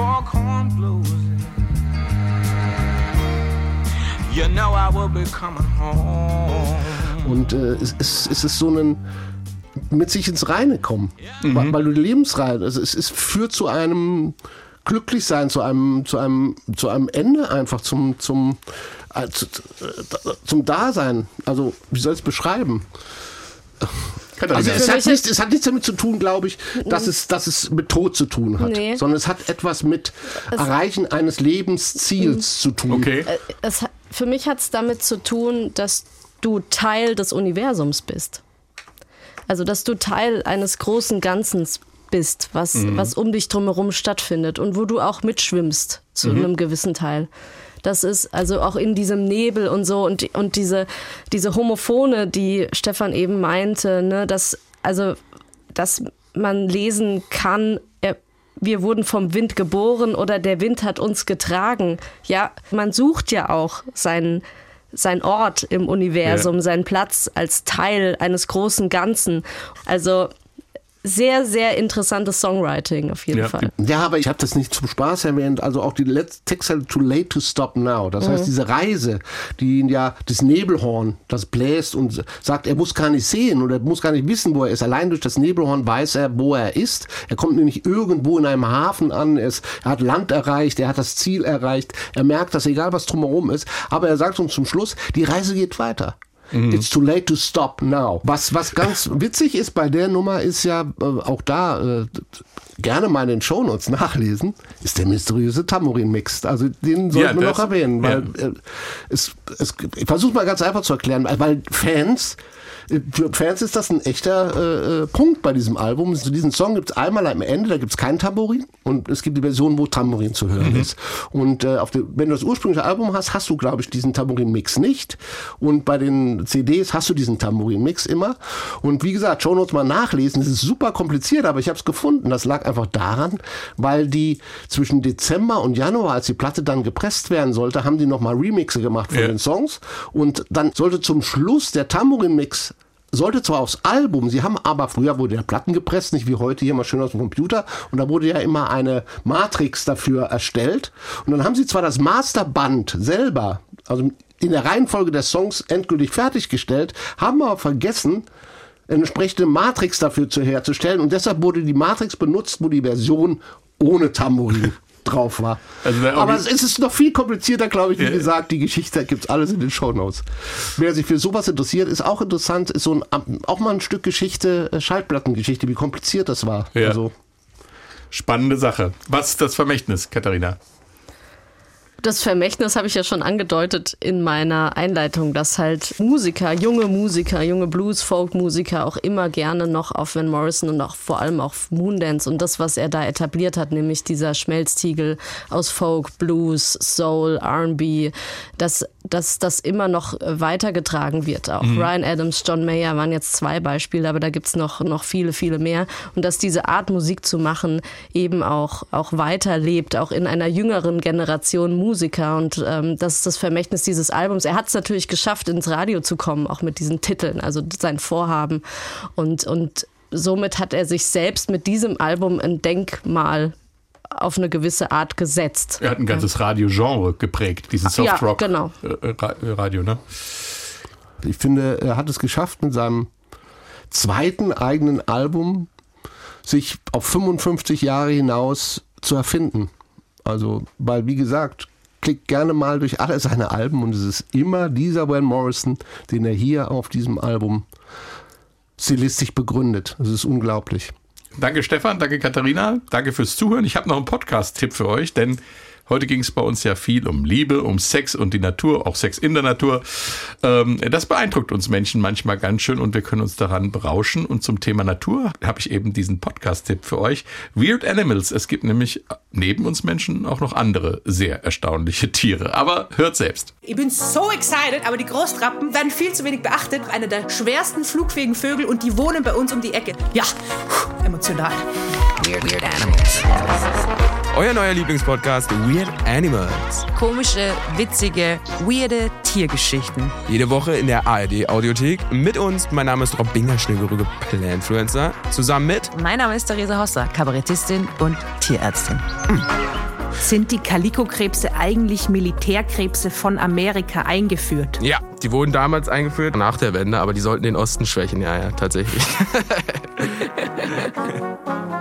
Und es ist so ein mit sich ins Reine kommen, weil du die Lebensreise, also es führt zu einem Glücklichsein, zu einem Ende einfach, zum Dasein. Also wie soll ich es beschreiben? Also es hat nichts damit zu tun, glaube ich, dass es mit Tod zu tun hat, sondern es hat etwas mit Erreichen eines Lebensziels zu tun. Okay. Für mich hat es damit zu tun, dass du Teil des Universums bist. Also dass du Teil eines großen Ganzen bist, was um dich drumherum stattfindet und wo du auch mitschwimmst zu einem gewissen Teil. Das ist also auch in diesem Nebel und so und diese Homophone, die Stefan eben meinte, ne, dass man lesen kann, wir wurden vom Wind geboren oder der Wind hat uns getragen. Ja, man sucht ja auch sein Ort im Universum, seinen Platz als Teil eines großen Ganzen. Also sehr, sehr interessantes Songwriting auf jeden Fall. Ja, aber ich habe das nicht zum Spaß erwähnt. Also auch die letzte Textzeile, Too Late to Stop Now. Das heißt, diese Reise, die ihn ja das Nebelhorn, das bläst und sagt, er muss gar nicht sehen oder er muss gar nicht wissen, wo er ist. Allein durch das Nebelhorn weiß er, wo er ist. Er kommt nämlich irgendwo in einem Hafen an. Er hat Land erreicht, er hat das Ziel erreicht. Er merkt, dass egal was drumherum ist. Aber er sagt uns zum Schluss, die Reise geht weiter. It's too late to stop now. Was ganz witzig ist bei der Nummer ist ja auch da gerne mal in den Shownotes nachlesen, ist der mysteriöse Tambourin-Mix. Also den sollten wir noch erwähnen, weil ich versuche mal ganz einfach zu erklären, weil für Fans ist das ein echter Punkt bei diesem Album. Zu diesem Song gibt es einmal am Ende, da gibt es kein Tambourin und es gibt die Version, wo Tambourin zu hören ist. Und wenn du das ursprüngliche Album hast du, glaube ich, diesen Tambourin-Mix nicht. Und bei den CDs hast du diesen Tambourin-Mix immer. Und wie gesagt, Shownotes mal nachlesen, es ist super kompliziert, aber ich habe es gefunden. Das lag einfach daran, weil die zwischen Dezember und Januar, als die Platte dann gepresst werden sollte, haben die nochmal Remixe gemacht von den Songs. Und dann sollte zum Schluss der Tambourin-Mix sollte zwar aufs Album, sie haben aber, früher wurde ja Platten gepresst, nicht wie heute hier mal schön aus dem Computer, und da wurde ja immer eine Matrix dafür erstellt. Und dann haben sie zwar das Masterband selber, also in der Reihenfolge der Songs endgültig fertiggestellt, haben aber vergessen, eine entsprechende Matrix dafür herzustellen, und deshalb wurde die Matrix benutzt, wo die Version ohne Tambourin drauf war. Also aber es ist noch viel komplizierter, glaube ich, wie gesagt, die Geschichte gibt es alles in den Shownotes. Wer sich für sowas interessiert, ist auch interessant, ist auch mal ein Stück Geschichte, Schallplattengeschichte, wie kompliziert das war. Ja. Also. Spannende Sache. Was ist das Vermächtnis, Katharina? Das Vermächtnis habe ich ja schon angedeutet in meiner Einleitung, dass halt junge Blues, Folk-Musiker auch immer gerne noch auf Van Morrison und auch vor allem auf Moondance und das, was er da etabliert hat, nämlich dieser Schmelztiegel aus Folk, Blues, Soul, R&B, dass das immer noch weitergetragen wird. Auch Ryan Adams, John Mayer waren jetzt 2 Beispiele, aber da gibt's noch viele, viele mehr. Und dass diese Art Musik zu machen eben auch weiterlebt, auch in einer jüngeren Generation Musiker und das ist das Vermächtnis dieses Albums. Er hat es natürlich geschafft, ins Radio zu kommen, auch mit diesen Titeln, also sein Vorhaben und somit hat er sich selbst mit diesem Album ein Denkmal auf eine gewisse Art gesetzt. Er hat ein ganzes Radiogenre geprägt, dieses Softrock. Ja, genau. Radio, ne? Ich finde, er hat es geschafft, mit seinem zweiten eigenen Album sich auf 55 Jahre hinaus zu erfinden. Also, weil, wie gesagt, klickt gerne mal durch alle seine Alben und es ist immer dieser Van Morrison, den er hier auf diesem Album stilistisch begründet. Das ist unglaublich. Danke Stefan, danke Katharina, danke fürs Zuhören. Ich habe noch einen Podcast-Tipp für euch, denn heute ging es bei uns ja viel um Liebe, um Sex und die Natur, auch Sex in der Natur. Das beeindruckt uns Menschen manchmal ganz schön und wir können uns daran berauschen. Und zum Thema Natur habe ich eben diesen Podcast-Tipp für euch. Weird Animals. Es gibt nämlich neben uns Menschen auch noch andere sehr erstaunliche Tiere. Aber hört selbst. Ich bin so excited, aber die Großtrappen werden viel zu wenig beachtet. Einer der schwersten flugfähigen Vögel und die wohnen bei uns um die Ecke. Ja, emotional. Weird Animals. Euer neuer Lieblingspodcast Weird Animals. Komische, witzige, weirde Tiergeschichten. Jede Woche in der ARD-Audiothek. Mit uns, mein Name ist Rob Binger, schnellgerüge Planfluencer. Zusammen mit... Mein Name ist Theresa Hosser, Kabarettistin und Tierärztin. Sind die Kalikokrebse eigentlich Militärkrebse von Amerika eingeführt? Ja, die wurden damals eingeführt, nach der Wende, aber die sollten den Osten schwächen. Ja, tatsächlich.